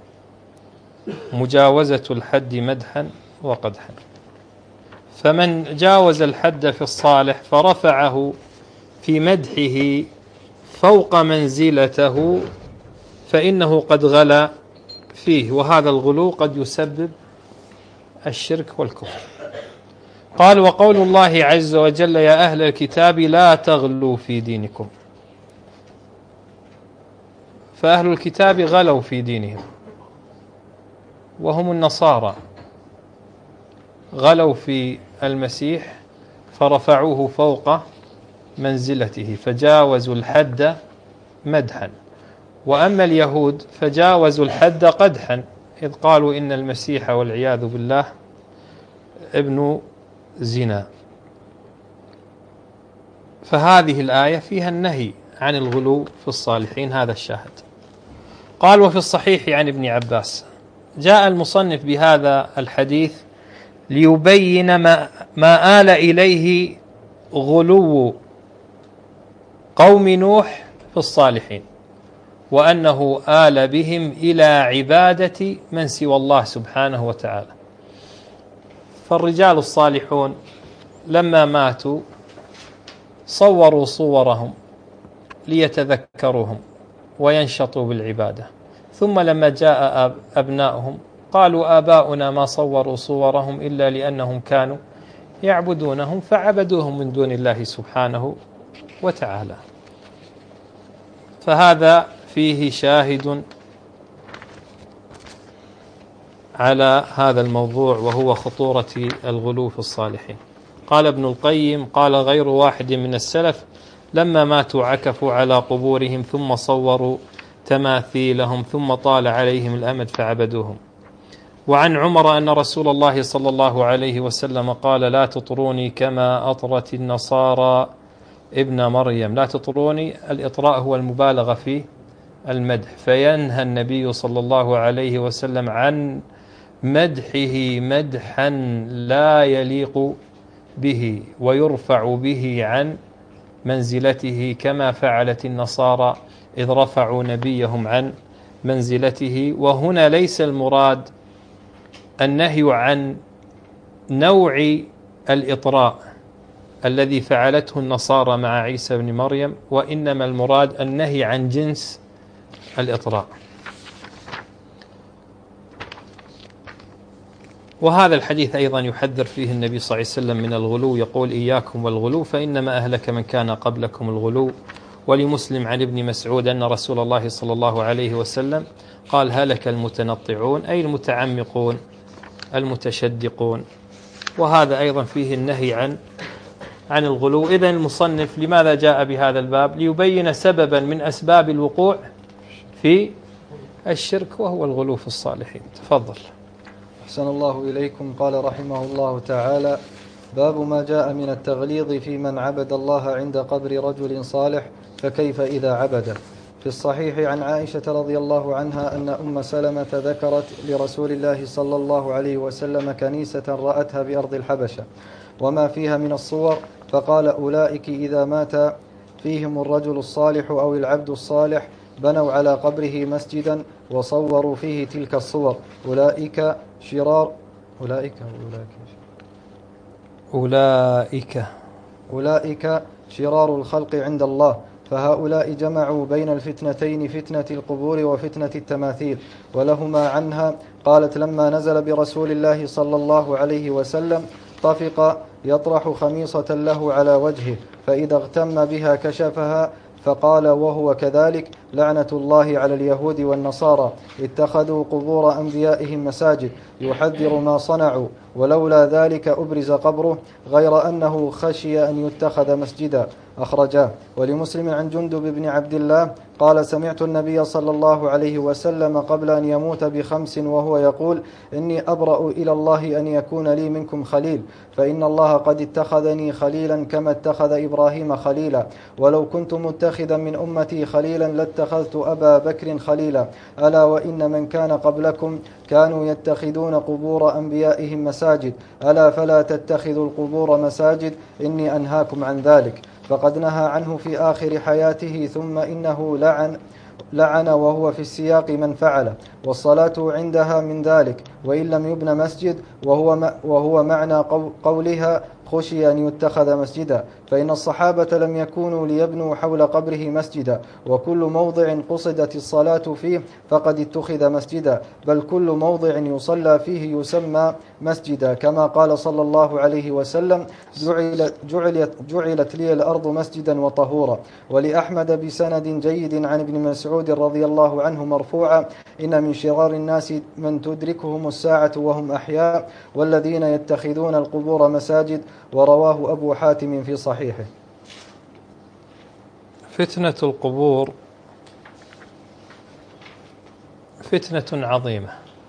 مجاوزة الحد مدحا وقدحا. فمن جاوز الحد في الصالح فرفعه في مدحه فوق منزلته فإنه قد غلا فيه، وهذا الغلو قد يسبب الشرك والكفر. قال: وقول الله عز وجل: يا أهل الكتاب لا تغلوا في دينكم. فأهل الكتاب غلوا في دينهم، وهم النصارى، غلوا في المسيح فرفعوه فوق منزلته فجاوزوا الحد مدحا. وأما اليهود فجاوزوا الحد قدحا، إذ قالوا إن المسيح والعياذ بالله ابن زنا. فهذه الآية فيها النهي عن الغلو في الصالحين، هذا الشاهد. قال: وفي الصحيح عن ابن عباس. جاء المصنف بهذا الحديث ليبين ما آل إليه غلو قوم نوح في الصالحين، وأنه آل بهم إلى عبادة من سوى الله سبحانه وتعالى. فالرجال الصالحون لما ماتوا صوروا صورهم ليتذكروهم وينشطوا بالعبادة، ثم لما جاء أبناؤهم قالوا: آباؤنا ما صوروا صورهم إلا لأنهم كانوا يعبدونهم فعبدوهم من دون الله سبحانه وتعالى. فهذا فيه شاهد على هذا الموضوع، وهو خطورة الغلو في الصالحين. قال ابن القيم: قال غير واحد من السلف: لما ماتوا عكفوا على قبورهم ثم صوروا تماثيلهم ثم طال عليهم الأمد فعبدوهم. وعن عمر أن رسول الله صلى الله عليه وسلم قال: لا تطروني كما أطرت النصارى ابن مريم. لا تطروني، الإطراء هو المبالغة في المدح، فينهى النبي صلى الله عليه وسلم عن مدحه مدحا لا يليق به ويرفع به عن منزلته، كما فعلت النصارى إذ رفعوا نبيهم عن منزلته. وهنا ليس المراد النهي عن نوع الإطراء الذي فعلته النصارى مع عيسى بن مريم، وإنما المراد النهي عن جنس الإطراء. وهذا الحديث أيضا يحذر فيه النبي صلى الله عليه وسلم من الغلو، يقول إياكم والغلو فإنما أهلك من كان قبلكم الغلو. ولمسلم عن ابن مسعود أن رسول الله صلى الله عليه وسلم قال هلك المتنطعون، أي المتعمقون المتشدقون. وهذا أيضا فيه النهي عن الغلو. إذن المصنف لماذا جاء بهذا الباب؟ ليبين سببا من أسباب الوقوع في الشرك، وهو الغلو في الصالحين. تفضل. أحسن الله إليكم. قال رحمه الله تعالى: باب ما جاء من التغليظ في من عبد الله عند قبر رجل صالح، فكيف إذا عبده. في الصحيح عن عائشة رضي الله عنها أن أم سلمة ذكرت لرسول الله صلى الله عليه وسلم كنيسة رأتها بأرض الحبشة وما فيها من الصور، فقال: أولئك إذا مات فيهم الرجل الصالح أو العبد الصالح بنوا على قبره مسجدا وصوروا فيه تلك الصور، أولئك شرار شرار الخلق عند الله، فهؤلاء جمعوا بين الفتنتين، فتنة القبور وفتنة التماثيل، ولهما عنها. قالت: لما نزل برسول الله صلى الله عليه وسلم طفق يطرح خميصة له على وجهه، فإذا اغتم بها كشفها، فقال وهو كذلك: لعنة الله على اليهود والنصارى اتخذوا قبور أنبيائهم مساجد، يحذر ما صنعوا، ولولا ذلك أبرز قبره، غير أنه خشي أن يتخذ مسجدا. أخرجاه. ولمسلم عن جندب بن عبد الله قال: سمعت النبي صلى الله عليه وسلم قبل أن يموت ب5 وهو يقول: إني أبرأ إلى الله أن يكون لي منكم خليل، فإن الله قد اتخذني خليلا كما اتخذ إبراهيم خليلا، ولو كنت متخذا من أمتي خليلا لاتخذت أبا بكر خليلا، ألا وإن من كان قبلكم كانوا يتخذون قبور أنبيائهم مساجد، ألا فلا تتخذوا القبور مساجد، إني أنهاكم عن ذلك. فقد نهى عنه في آخر حياته، ثم إنه لعن وهو في السياق من فعله، والصلاة عندها من ذلك، وإن لم يبن مسجد، وهو معنى قولها خشي أن يتخذ مسجدا، فإن الصحابة لم يكونوا ليبنوا حول قبره مسجدا، وكل موضع قصدت الصلاة فيه فقد اتخذ مسجدا، بل كل موضع يصلى فيه يسمى مسجدا، كما قال صلى الله عليه وسلم: جعلت لي الأرض مسجدا وطهورا. ولأحمد بسند جيد عن ابن مسعود رضي الله عنه مرفوعا: إن من شرار الناس من تدركهم الساعة وهم أحياء، والذين يتخذون القبور مساجد. ورواه أبو حاتم في صحيحه. فتنة القبور فتنة عظيمة،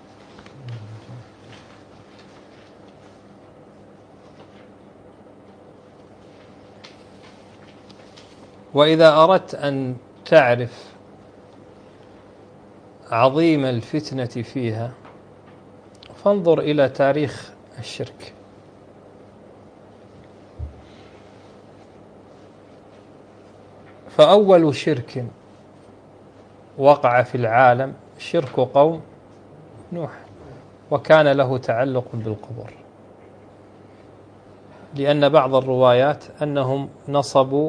وإذا أردت أن تعرف عظيم الفتنة فيها فانظر إلى تاريخ الشرك. فأول شرك وقع في العالم شرك قوم نوح، وكان له تعلق بالقبور، لأن بعض الروايات أنهم نصبوا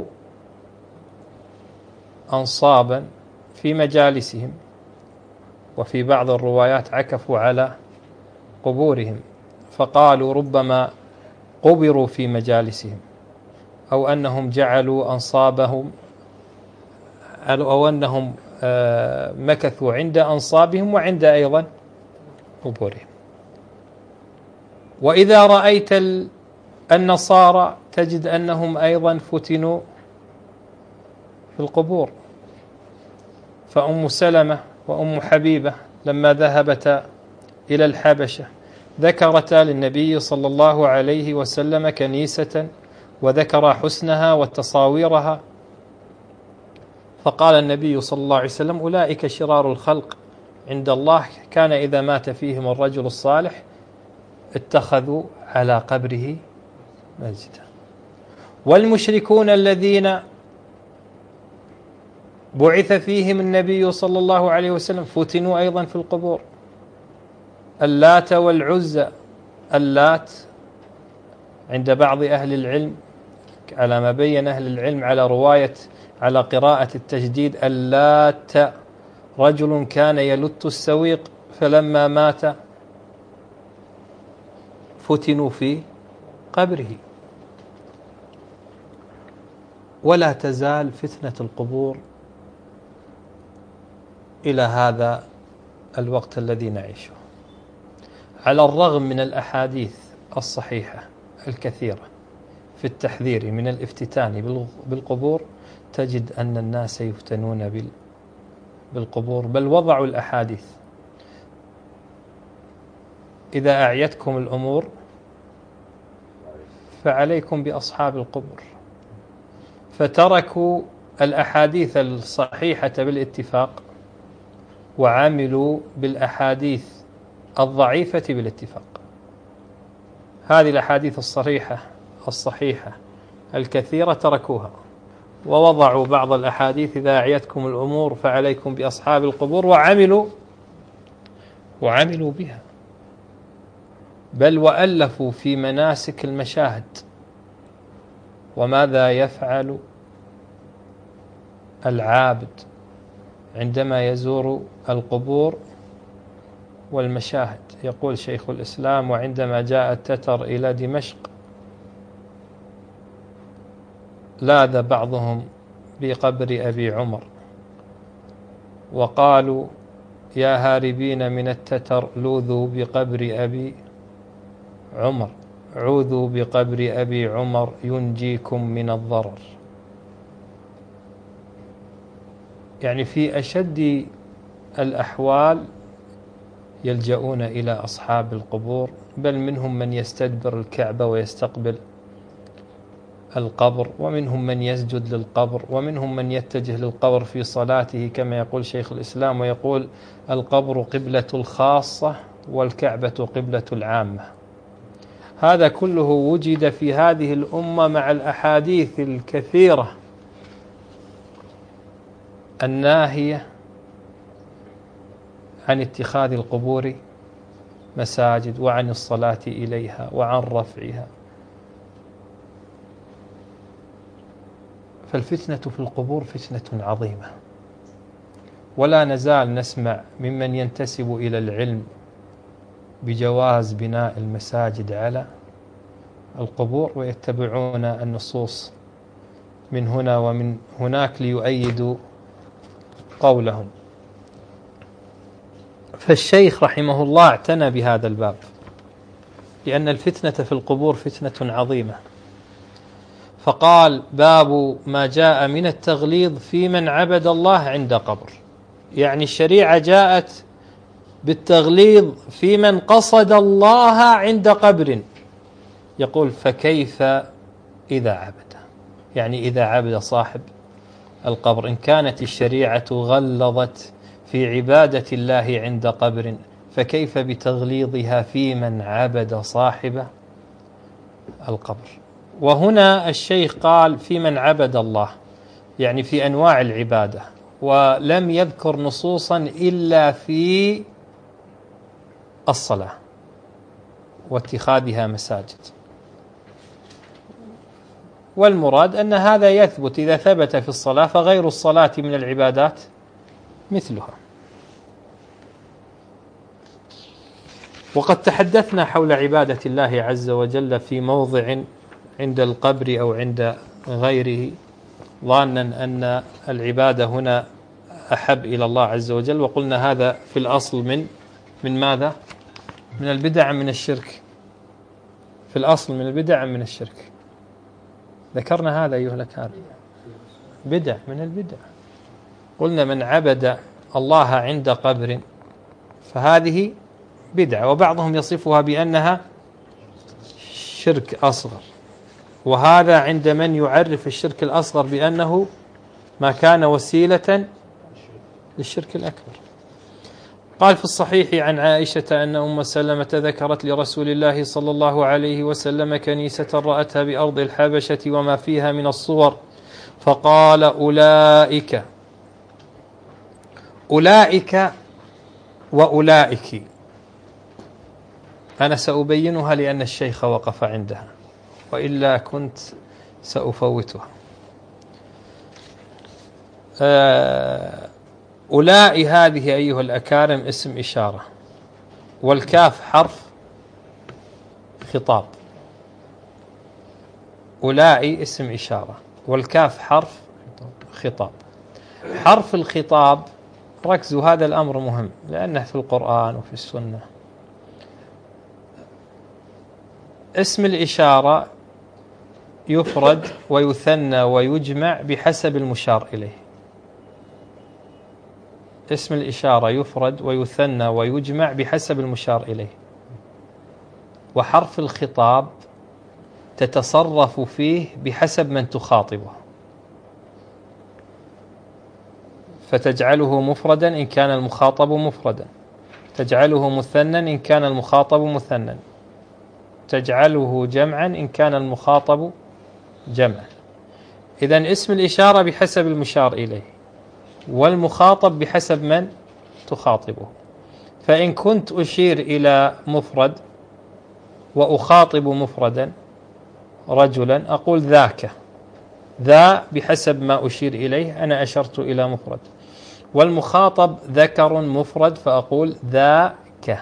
أنصابا في مجالسهم، وفي بعض الروايات عكفوا على قبورهم، فقالوا ربما قبروا في مجالسهم، أو أنهم جعلوا أنصابهم، أو أنهم مكثوا عند أنصابهم وعند أيضا قبورهم. وإذا رأيت النصارى تجد أنهم أيضا فتنوا في القبور. فأم سلمة وأم حبيبة لما ذهبتا إلى الحبشة ذكرتا للنبي صلى الله عليه وسلم كنيسة، وذكر حسنها وتصاويرها، فقال النبي صلى الله عليه وسلم: أولئك شرار الخلق عند الله، كان إذا مات فيهم الرجل الصالح اتخذوا على قبره مسجدا. والمشركون الذين بعث فيهم النبي صلى الله عليه وسلم فتنوا أيضا في القبور. اللات والعزى، اللات عند بعض أهل العلم على ما بين أهل العلم على رواية على قراءة التجديد اللات رجل كان يلت السويق فلما مات فتنوا في قبره. ولا تزال فتنة القبور إلى هذا الوقت الذي نعيشه، على الرغم من الأحاديث الصحيحة الكثيرة في التحذير من الافتتان بالقبور، تجد أن الناس يفتنون بالقبور، بل وضعوا الأحاديث: إذا أعيتكم الأمور فعليكم بأصحاب القبور. فتركوا الأحاديث الصحيحة بالاتفاق وعملوا بالأحاديث الضعيفة بالاتفاق. هذه الأحاديث الصحيحة الكثيرة تركوها، ووضعوا بعض الأحاديث: إذا أعيتكم الأمور فعليكم بأصحاب القبور، وعملوا بها، بل وألفوا في مناسك المشاهد. وماذا يفعل العابد عندما يزور القبور والمشاهد؟ يقول شيخ الإسلام: وعندما جاء التتر إلى دمشق لاذ بعضهم بقبر أبي عمر، وقالوا: يا هاربين من التتر لوذوا بقبر أبي عمر، عوذوا بقبر أبي عمر ينجيكم من الضرر. يعني في أشد الأحوال يلجؤون إلى أصحاب القبور، بل منهم من يستدبر الكعبة ويستقبل القبر، ومنهم من يسجد للقبر، ومنهم من يتجه للقبر في صلاته كما يقول شيخ الإسلام، ويقول: القبر قبلة الخاصة والكعبة قبلة العامة. هذا كله وجد في هذه الأمة مع الأحاديث الكثيرة الناهية عن اتخاذ القبور مساجد، وعن الصلاة إليها، وعن رفعها. فالفتنة في القبور فتنة عظيمة، ولا نزال نسمع ممن ينتسب إلى العلم بجواز بناء المساجد على القبور، ويتبعون النصوص من هنا ومن هناك ليؤيدوا قولهم. فالشيخ رحمه الله اعتنى بهذا الباب، لأن الفتنة في القبور فتنة عظيمة، فقال: باب ما جاء من التغليظ في من عبد الله عند قبر. يعني الشريعة جاءت بالتغليظ في من قصد الله عند قبر. يقول: فكيف إذا عبد؟ يعني إذا عبد صاحب القبر. إن كانت الشريعة غلظت في عبادة الله عند قبر، فكيف بتغليظها في من عبد صاحب القبر؟ وهنا الشيخ قال: في من عبد الله، يعني في أنواع العبادة، ولم يذكر نصوصا إلا في الصلاة واتخاذها مساجد. والمراد أن هذا يثبت، إذا ثبت في الصلاة فغير الصلاة من العبادات مثلها. وقد تحدثنا حول عبادة الله عز وجل في موضع عند القبر أو عند غيره، ظانا أن العبادة هنا أحب إلى الله عز وجل، وقلنا هذا في الأصل من ماذا؟ من البدع من الشرك. في الأصل من البدع من الشرك. ذكرنا هذا أيها الأكارم، بدع من البدع. قلنا من عبد الله عند قبر فهذه بدعة، وبعضهم يصفها بأنها شرك أصغر، وهذا عند من يعرف الشرك الأصغر بأنه ما كان وسيلة للشرك الأكبر. قال في الصحيح عن عائشة أن أم سلمة ذكرت لرسول الله صلى الله عليه وسلم كنيسة رأتها بأرض الحبشة وما فيها من الصور، فقال: أولئك وأولئك. أنا سأبينها لأن الشيخ وقف عندها، وإلا كنت سأفوتها. أولئك هذه أيها الأكارم اسم إشارة، والكاف حرف خطاب. أولئك اسم إشارة والكاف حرف خطاب. حرف الخطاب ركزوا، هذا الأمر مهم لأنه في القرآن وفي السنة. اسم الإشارة يفرد ويثنى ويجمع بحسب المشار إليه. اسم الإشارة يفرد ويثنى ويجمع بحسب المشار إليه. وحرف الخطاب تتصرف فيه بحسب من تخاطبه، فتجعله مفردا إن كان المخاطب مفردا، تجعله مثنى إن كان المخاطب مثنى، تجعله جمعا إن كان المخاطب جمعا. إذن اسم الإشارة بحسب المشار إليه، والمخاطب بحسب من تخاطبه. فإن كنت أشير إلى مفرد وأخاطب مفردا رجلا أقول ذاك، ذا بحسب ما أشير إليه، أنا أشرت إلى مفرد. والمخاطب ذكر مفرد فأقول ذاك.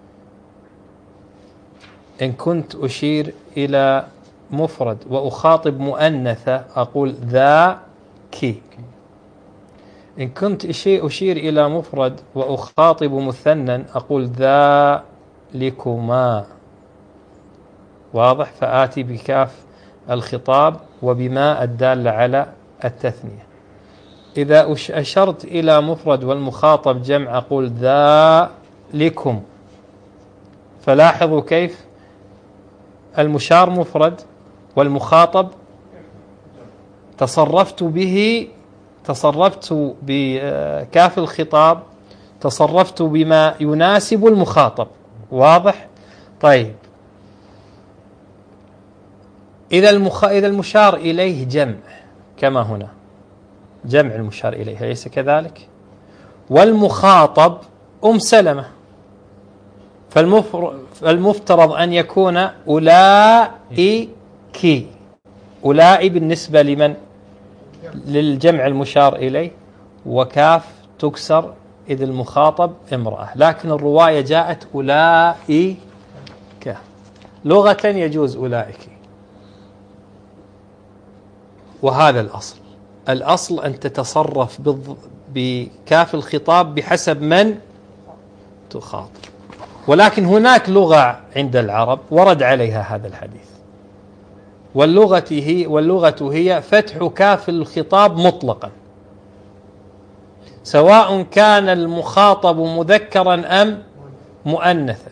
إن كنت أشير إلى مفرد وأخاطب مؤنثة أقول ذاك. إن كنت أشير إلى مفرد وأخاطب مثنى أقول ذلكما. واضح؟ فآتي بكاف الخطاب وبما الدالة على التثنية. إذا أشرت إلى مفرد والمخاطب جمع أقول ذلكم. فلاحظوا كيف المشار مفرد والمخاطب تصرفت بكاف الخطاب، تصرفت بما يناسب المخاطب. واضح؟ طيب، إذا المشار إليه جمع كما هنا، جمع المشار إليه أليس كذلك؟ والمخاطب سلمة، فالمفترض أن يكون أولئك. أولئك بالنسبة لمن؟ للجمع المشار إليه، وكاف تكسر إذ المخاطب امرأة، لكن الرواية جاءت أولئك. لغة يجوز أولئك، وهذا الأصل. الأصل أن تتصرف بكاف الخطاب بحسب من تخاطب. ولكن هناك لغة عند العرب ورد عليها هذا الحديث، واللغة هي فتح كاف الخطاب مطلقا، سواء كان المخاطب مذكرا أم مؤنثا،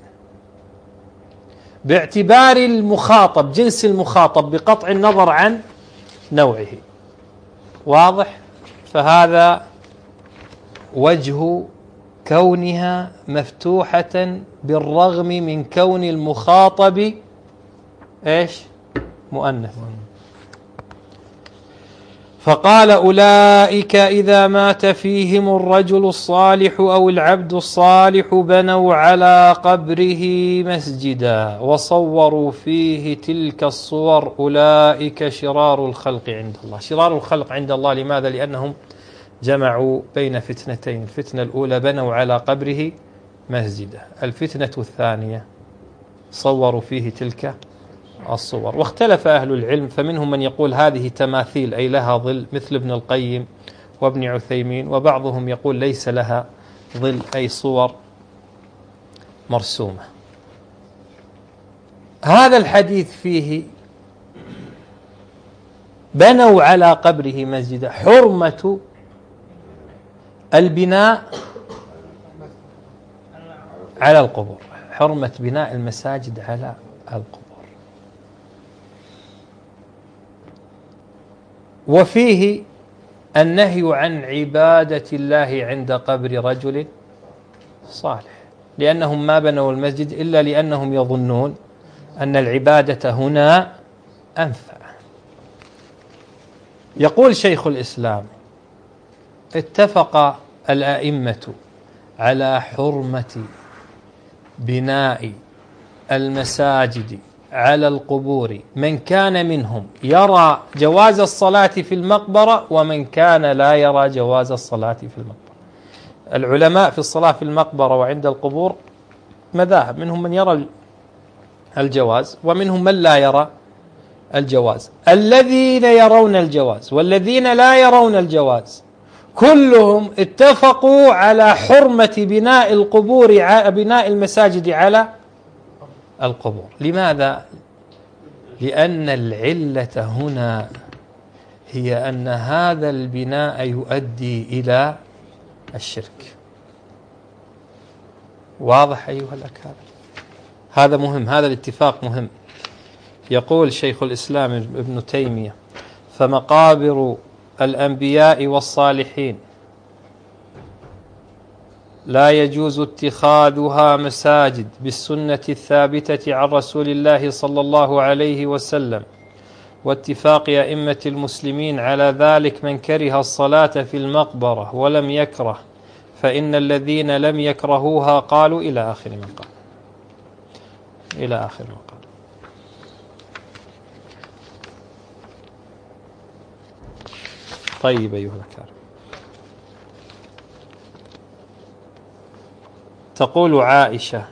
باعتبار المخاطب جنس المخاطب بقطع النظر عن نوعه. واضح؟ فهذا وجه كونها مفتوحة بالرغم من كون المخاطب ايش؟ مؤنث. فقال أولئك إذا مات فيهم الرجل الصالح أو العبد الصالح بنوا على قبره مسجدا وصوروا فيه تلك الصور أولئك شرار الخلق عند الله. شرار الخلق عند الله لماذا؟ لأنهم جمعوا بين فتنتين. الفتنة الأولى بنوا على قبره مسجدا، الفتنة الثانية صوروا فيه تلك الصور. واختلف أهل العلم، فمنهم من يقول هذه تماثيل أي لها ظل مثل ابن القيم وابن عثيمين، وبعضهم يقول ليس لها ظل أي صور مرسومة. هذا الحديث فيه بنوا على قبره مسجدا، حرمة البناء على القبور، حرمة بناء المساجد على القبور. وفيه النهي عن عبادة الله عند قبر رجل صالح، لأنهم ما بنوا المسجد إلا لأنهم يظنون أن العبادة هنا أنفع. يقول شيخ الإسلام: اتفق الأئمة على حرمة بناء المساجد على القبور، من كان منهم يرى جواز الصلاة في المقبرة ومن كان لا يرى جواز الصلاة في المقبرة. العلماء في الصلاة في المقبرة وعند القبور مذاهب، منهم من يرى الجواز ومنهم من لا يرى الجواز. الذين يرون الجواز والذين لا يرون الجواز كلهم اتفقوا على حرمة بناء القبور، بناء المساجد على القبور. لماذا؟ لأن العلة هنا هي أن هذا البناء يؤدي إلى الشرك. واضح أيها الأكارم؟ هذا مهم، هذا الاتفاق مهم. يقول شيخ الإسلام ابن تيمية: فمقابر الأنبياء والصالحين لا يجوز اتخاذها مساجد بالسنة الثابتة عن رسول الله صلى الله عليه وسلم، واتفاق أئمة المسلمين على ذلك من كره الصلاة في المقبرة ولم يكره، فإن الذين لم يكرهوها قالوا إلى آخر ما قال. إلى آخر ما قال. طيب أيها الأكارم، تقول عائشة: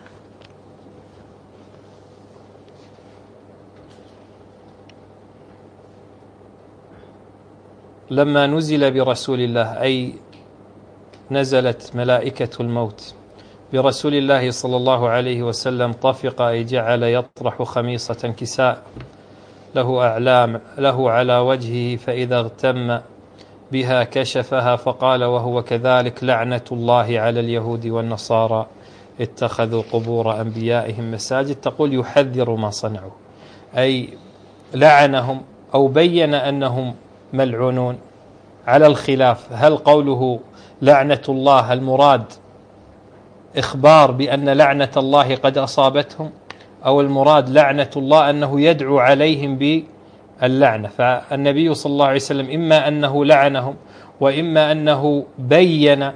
لما نزل برسول الله، أي نزلت ملائكة الموت برسول الله صلى الله عليه وسلم، طفق أي جعل يطرح خميصة كساء له أعلام له على وجهه، فإذا اغتم بها كشفها فقال وهو كذلك: لعنة الله على اليهود والنصارى اتخذوا قبور أنبيائهم مساجد. تقول يحذر ما صنعوا، أي لعنهم أو بين أنهم ملعونون. على الخلاف، هل قوله لعنة الله المراد إخبار بأن لعنة الله قد أصابتهم، أو المراد لعنة الله أنه يدعو عليهم باللعنة؟ فالنبي صلى الله عليه وسلم إما أنه لعنهم وإما أنه بين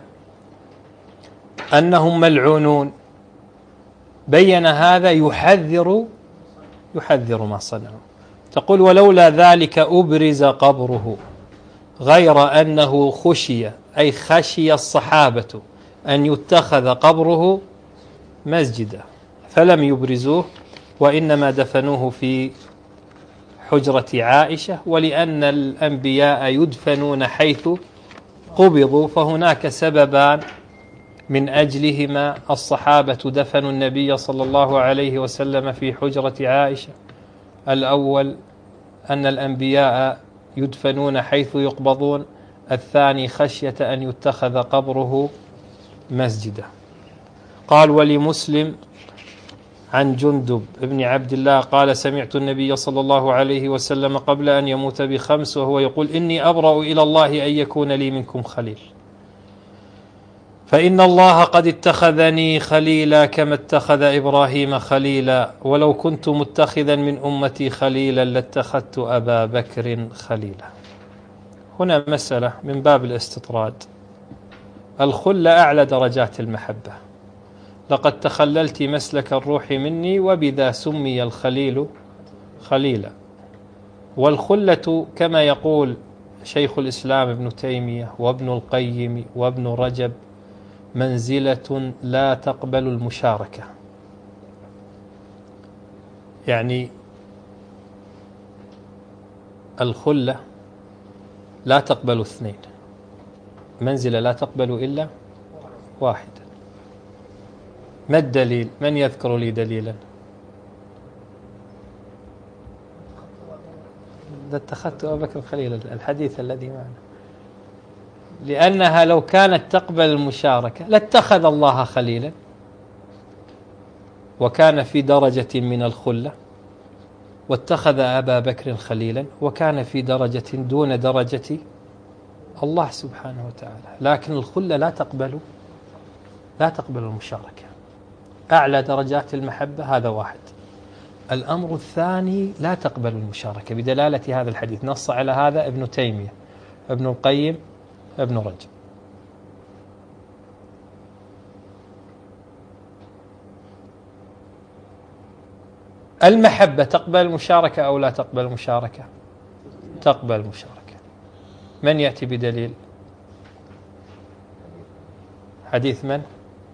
أنهم ملعونون، بين هذا يحذر ما صنعوا. تقول ولولا ذلك أبرز قبره، غير أنه خشي، أي خشي الصحابة أن يتخذ قبره مسجدا فلم يبرزوه، وإنما دفنوه في حجرة عائشة. ولأن الأنبياء يدفنون حيث قبضوا، فهناك سببان من أجلهما الصحابة دفنوا النبي صلى الله عليه وسلم في حجرة عائشة: الأول أن الأنبياء يدفنون حيث يقبضون، الثاني خشية أن يتخذ قبره مسجدا. قال: ولمسلم عن جندب بن عبد الله قال: سمعت النبي صلى الله عليه وسلم قبل أن يموت ب5 وهو يقول: إني أبرأ إلى الله أن يكون لي منكم خليل، فإن الله قد اتخذني خليلا كما اتخذ إبراهيم خليلا، ولو كنت متخذا من أمتي خليلا لاتخذت أبا بكر خليلا. هنا مسألة من باب الاستطراد. الخلة أعلى درجات المحبة، لقد تخللت مسلك الروح مني وبذا سمي الخليل خليلا. والخلة كما يقول شيخ الإسلام ابن تيمية وابن القيم وابن رجب منزلة لا تقبل المشاركة. يعني الخلة لا تقبل 2، منزلة لا تقبل إلا 1. ما الدليل؟ من يذكر لي دليلا؟ اتخذت أبا بكر خليلا، الحديث الذي معنا. لأنها لو كانت تقبل المشاركة لاتخذ الله خليلا، وكان في درجة من الخلة، واتخذ أبا بكر خليلا وكان في درجة دون درجة الله سبحانه وتعالى. لكن الخلة لا تقبل المشاركة. أعلى درجات المحبة هذا 1. الأمر الثاني لا تقبل المشاركة بدلالة هذا الحديث، نص على هذا ابن تيمية، ابن القيم، ابن رجب. المحبة تقبل المشاركة أو لا تقبل المشاركة؟ تقبل المشاركة. من يأتي بدليل؟ حديث من؟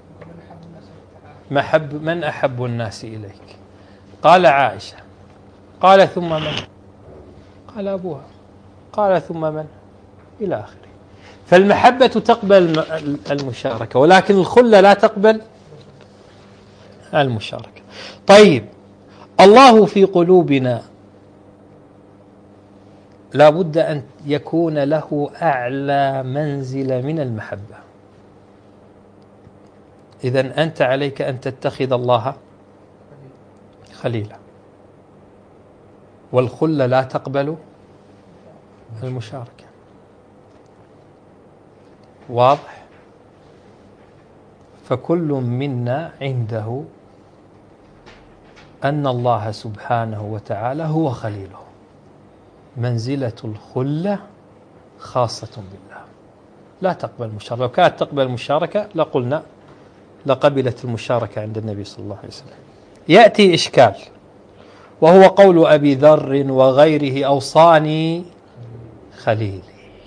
من أحب الناس إليك؟ قال عائشة. قال ثم من؟ قال أبوها. قال ثم من؟ إلى آخره. فالمحبة تقبل المشاركة، ولكن الخلة لا تقبل المشاركة. طيب، الله في قلوبنا لا بد أن يكون له أعلى منزلة من المحبة. إذن أنت عليك أن تتخذ الله خليلا، والخلة لا تقبل المشاركة. واضح؟ فكل منا عنده أن الله سبحانه وتعالى هو خليله. منزلة الخلة خاصة بالله، لا تقبل المشاركة. لو كانت تقبل المشاركة لقلنا لقبلت المشاركة عند النبي صلى الله عليه وسلم. يأتي إشكال، وهو قول أبي ذر وغيره: أوصاني خليلي.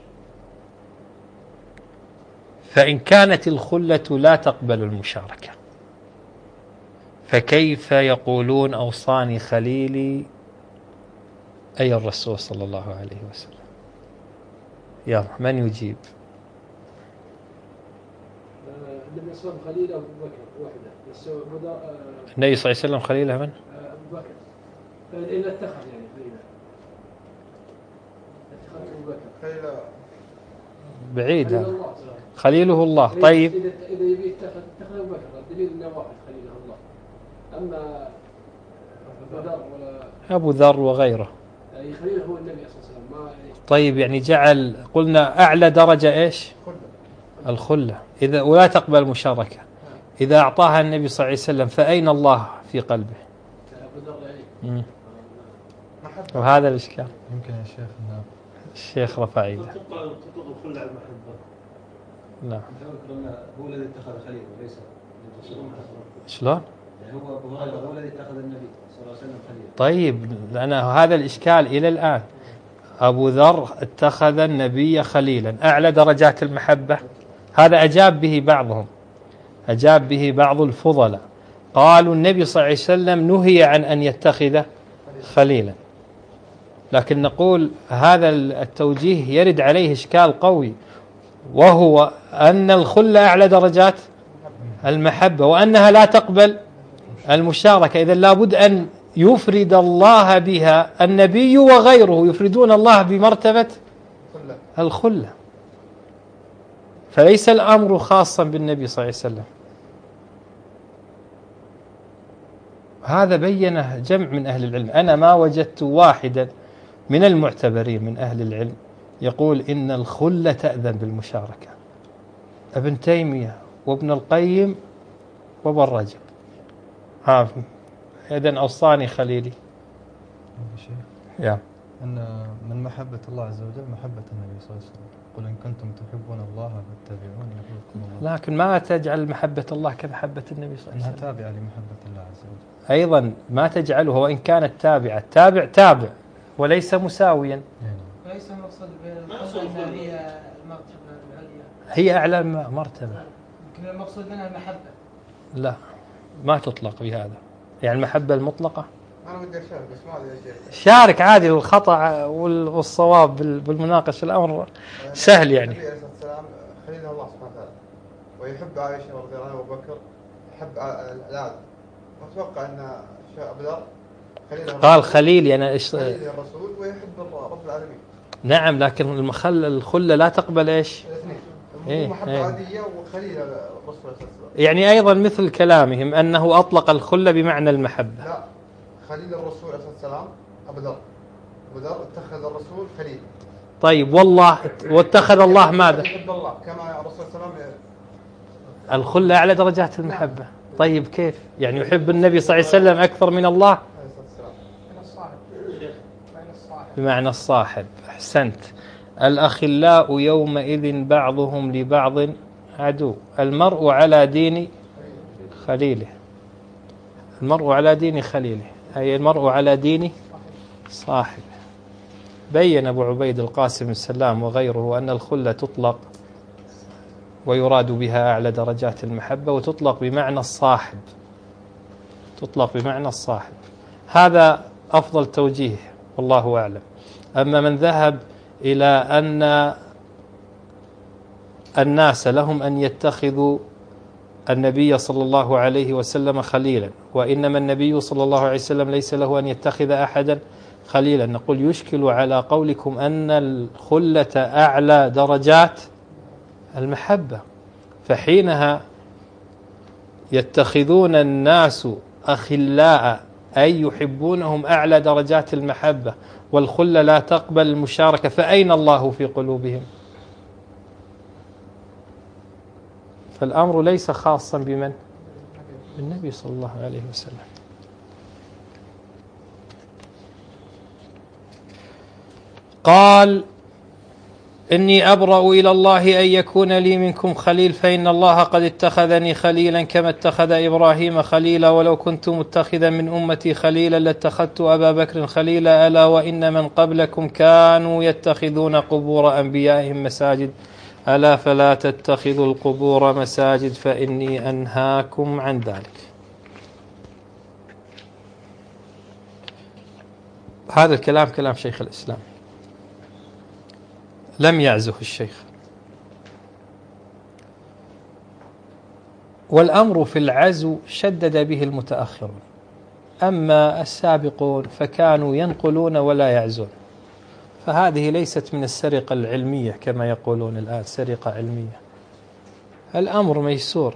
فإن كانت الخلة لا تقبل المشاركة، فكيف يقولون أوصاني خليلي أي الرسول صلى الله عليه وسلم؟ يلا، من يجيب؟ النبي صلى الله عليه وسلم خليل أبو بكر وحده، بس النبي صلى الله عليه وسلم خليله من؟ أبو بكر. إذا اتخذ يعني خليله، اتخذ أبو بكر خليله بعيد، خليله الله. طيب، إذا يبي اتخذ أبو بكر، الدليل أنه واحد خليله الله. أما أبو ذر وغيره يعني خليله هو النبي صلى الله عليه وسلم. طيب، يعني جعل، قلنا أعلى درجة إيش؟ الخلة. إذا ولا تقبل المشاركة، إذا أعطاها النبي صلى الله عليه وسلم، فأين الله في قلبه؟ وهذا الإشكال. يمكن يا شيخ الشيخ رفع ايده. تطلق الخلة على المحبة. نعم. هو الذي اتخذ خليل وليس شلون؟ يعني هو الذي اتخذ النبي صلى الله عليه وسلم خليل. طيب، لأن هذا الإشكال إلى الآن. أبو ذر اتخذ النبي خليلا، أعلى درجات المحبة. هذا أجاب به بعضهم، أجاب به بعض الفضلاء، قالوا النبي صلى الله عليه وسلم نهي عن أن يتخذ خليلا. لكن نقول هذا التوجيه يرد عليه إشكال قوي، وهو أن الخلة أعلى درجات المحبة، وأنها لا تقبل المشاركة. إذن لابد أن يفرد الله بها النبي وغيره، يفردون الله بمرتبة الخلة. فليس الأمر خاصا بالنبي صلى الله عليه وسلم. هذا بينه جمع من أهل العلم. أنا ما وجدت واحدا من المعتبرين من أهل العلم يقول إن الخلة تأذن بالمشاركة. ابن تيمية وابن القيم وابن رجب. إذن أوصاني خليلي. يا أن من محبة الله عز وجل محبة النبي صلى الله عليه وسلم. قل إن كنتم تحبون الله فاتبعوني يحببكم الله. لكن ما تجعل محبة الله كمحبة النبي صلى الله عليه وسلم. أنها تابعة لمحبة الله عز وجل. أيضا ما تجعله، وإن كانت تابعة، تابع وليس مساويا. ليس المقصود بالخلة أن هي المرتبة العليا، هي أعلى مرتبة. يمكن المقصود منها المحبة. لا، ما تطلق بهذا، يعني المحبة المطلقة. أنا بدي أشارك بس ما أدري أشارك. شارك عادي، الخطأ والصواب بالمناقشة الأمر سهل يعني. النبي عليه الصلاة والسلام خليل الله سبحانه وتعالى، ويحب عائشة رضي الله عنها وأبو بكر، يحب الأولاد. أتوقع أن أبو ذر قال خليل يعني خليل الرسول ويحب رب العالمين. نعم، لكن الخلة لا تقبل إيش؟ الاثنين. محبة عادية وخليل الرسول صلى الله عليه وسلم. يعني أيضا مثل كلامهم أنه أطلق الخلة بمعنى المحبة. لا، خليل الرسول عليه الصلاة والسلام أبو ذر. أبو ذر اتخذ الرسول خليل. طيب، والله واتخذ الله ماذا؟ يحب الله كما الرسول صلى الله عليه وسلم. الخلة أعلى درجات المحبة. طيب، كيف يعني يحب النبي صلى الله عليه وسلم أكثر من الله؟ بمعنى الصاحب. أحسنت. الأخلاء يومئذ بعضهم لبعض عدو. المرء على دين خليله. المرء على دين خليله، أي المرء على دين صاحبه. بين أبو عبيد القاسم السلام وغيره أن الخلة تطلق ويراد بها أعلى درجات المحبة، وتطلق بمعنى الصاحب، تطلق بمعنى الصاحب. هذا أفضل توجيه والله أعلم. أما من ذهب إلى أن الناس لهم أن يتخذوا النبي صلى الله عليه وسلم خليلا، وإنما النبي صلى الله عليه وسلم ليس له أن يتخذ أحدا خليلا، نقول يشكل على قولكم أن الخلة أعلى درجات المحبة، فحينها يتخذون الناس أخلاء أي يحبونهم أعلى درجات المحبة، والخلة لا تقبل المشاركة، فأين الله في قلوبهم؟ فالأمر ليس خاصا بمن؟ بالنبي صلى الله عليه وسلم. قال إني أبرأ إلى الله أن يكون لي منكم خليل، فإن الله قد اتخذني خليلا كما اتخذ إبراهيم خليلا، ولو كنت متخذا من أمتي خليلا لاتخذت أبا بكر خليلا، ألا وإن من قبلكم كانوا يتخذون قبور أنبيائهم مساجد، ألا فلا تتخذوا القبور مساجد فإني أنهاكم عن ذلك. هذا الكلام كلام شيخ الإسلام، لم يعزه الشيخ. والأمر في العزو شدد به المتأخرون، أما السابقون فكانوا ينقلون ولا يعزون، فهذه ليست من السرقة العلمية كما يقولون الآن، سرقة علمية. الأمر ميسور،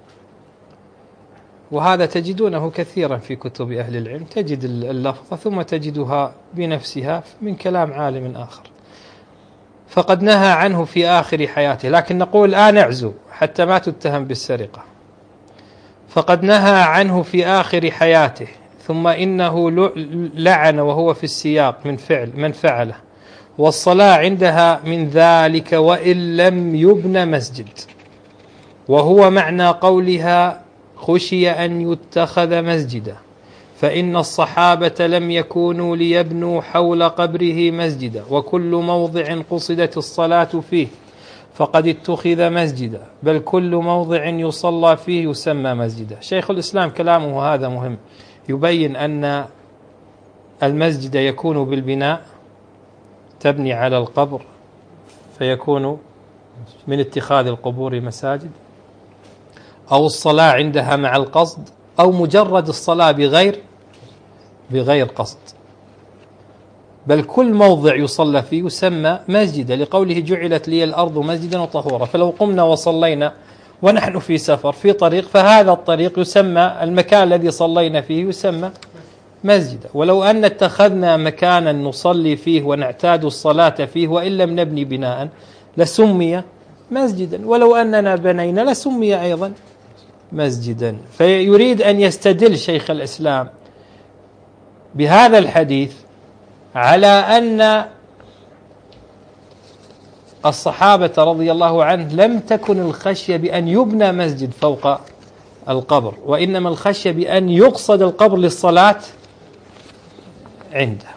وهذا تجدونه كثيرا في كتب أهل العلم، تجد اللفظة ثم تجدها بنفسها من كلام عالم آخر، فقد نهى عنه في آخر حياته، لكن نقول الآن اعزو حتى ما تتهم بالسرقة. فقد نهى عنه في آخر حياته، ثم إنه لعن وهو في السياق من فعله، والصلاة عندها من ذلك وإن لم يبن مسجد، وهو معنى قولها خشي أن يتخذ مسجدا، فإن الصحابة لم يكونوا ليبنوا حول قبره مسجدا، وكل موضع قصدت الصلاة فيه فقد اتخذ مسجدا، بل كل موضع يصلى فيه يسمى مسجدا. شيخ الإسلام كلامه هذا مهم، يبين أن المسجد يكون بالبناء، تبني على القبر فيكون من اتخاذ القبور مساجد، أو الصلاة عندها مع القصد، أو مجرد الصلاة بغير قصد، بل كل موضع يصلى فيه يسمى مسجدا، لقوله جعلت لي الأرض مسجدا وطهورا. فلو قمنا وصلينا ونحن في سفر في طريق، فهذا الطريق يسمى، المكان الذي صلينا فيه يسمى مسجدا. ولو أن اتخذنا مكانا نصلي فيه ونعتاد الصلاة فيه وإن لم نبني بناء لسمي مسجدا، ولو أننا بنينا لسمي أيضا مسجدا. فيريد أن يستدل شيخ الإسلام بهذا الحديث على أن الصحابة رضي الله عنه لم تكن الخشية بأن يبنى مسجد فوق القبر، وإنما الخشية بأن يقصد القبر للصلاة عنده.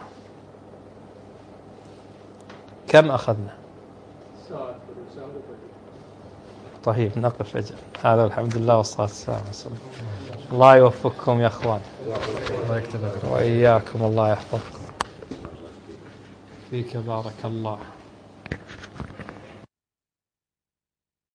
كم أخذنا؟ طيب نقف أجل هذا، الحمد لله والصلاة والسلام على رسول الله. الله يوفقكم يا أخوان وإياكم، الله يحفظكم فيك، بارك الله.